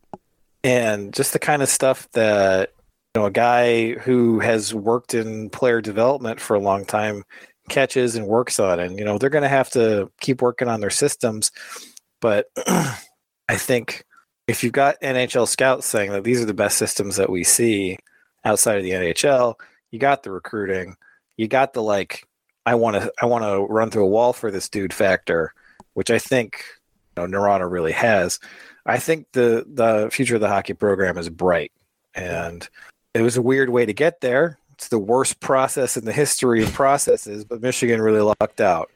And just the kind of stuff that, you know, a guy who has worked in player development for a long time catches and works on. And, you know, they're going to have to keep working on their systems. But I think if you've got NHL scouts saying that these are the best systems that we see outside of the NHL, you got the recruiting, you got the, like, I want to run through a wall for this dude factor, which I think, you know, Naurato really has. I think the future of the hockey program is bright, and it was a weird way to get there. It's the worst process in the history of processes, but Michigan really lucked out.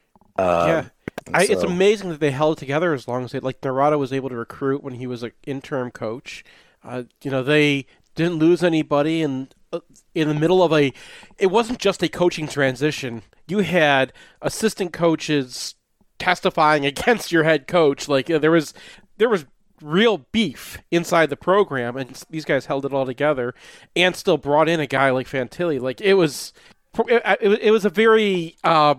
It's amazing that they held it together as long as Naurato was able to recruit when he was an interim coach. You know, they didn't lose anybody, and in the middle of it wasn't just a coaching transition. You had assistant coaches testifying against your head coach. Like there was real beef inside the program, and these guys held it all together and still brought in a guy like Fantilli. Like it was a very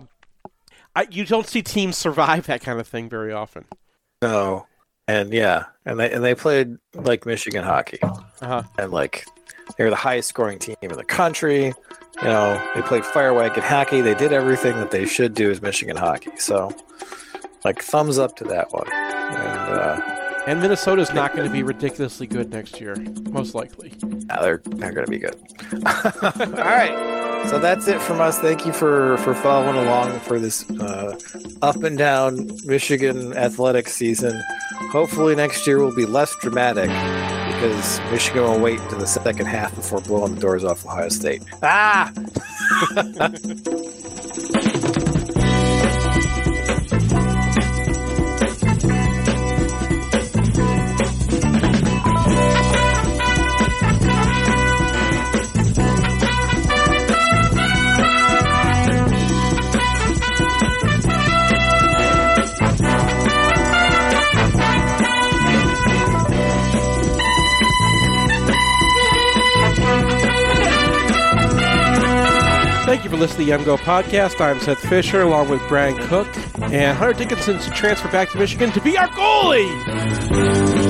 you don't see teams survive that kind of thing very often. No, and they played like Michigan hockey, and like they were the highest scoring team in the country. You know, they played firewagon hockey. They did everything that they should do as Michigan hockey. So, like, thumbs up to that one. And Minnesota's not going to be ridiculously good next year, most likely. No, they're going to be good. All right. So that's it from us. Thank you for following along for this up and down Michigan athletics season. Hopefully next year will be less dramatic because Michigan will wait until the second half before blowing the doors off Ohio State. Thank you for listening to the MGO Podcast. I'm Seth Fisher, along with Brian Cook. And Hunter Dickinson's transfer back to Michigan to be our goalie!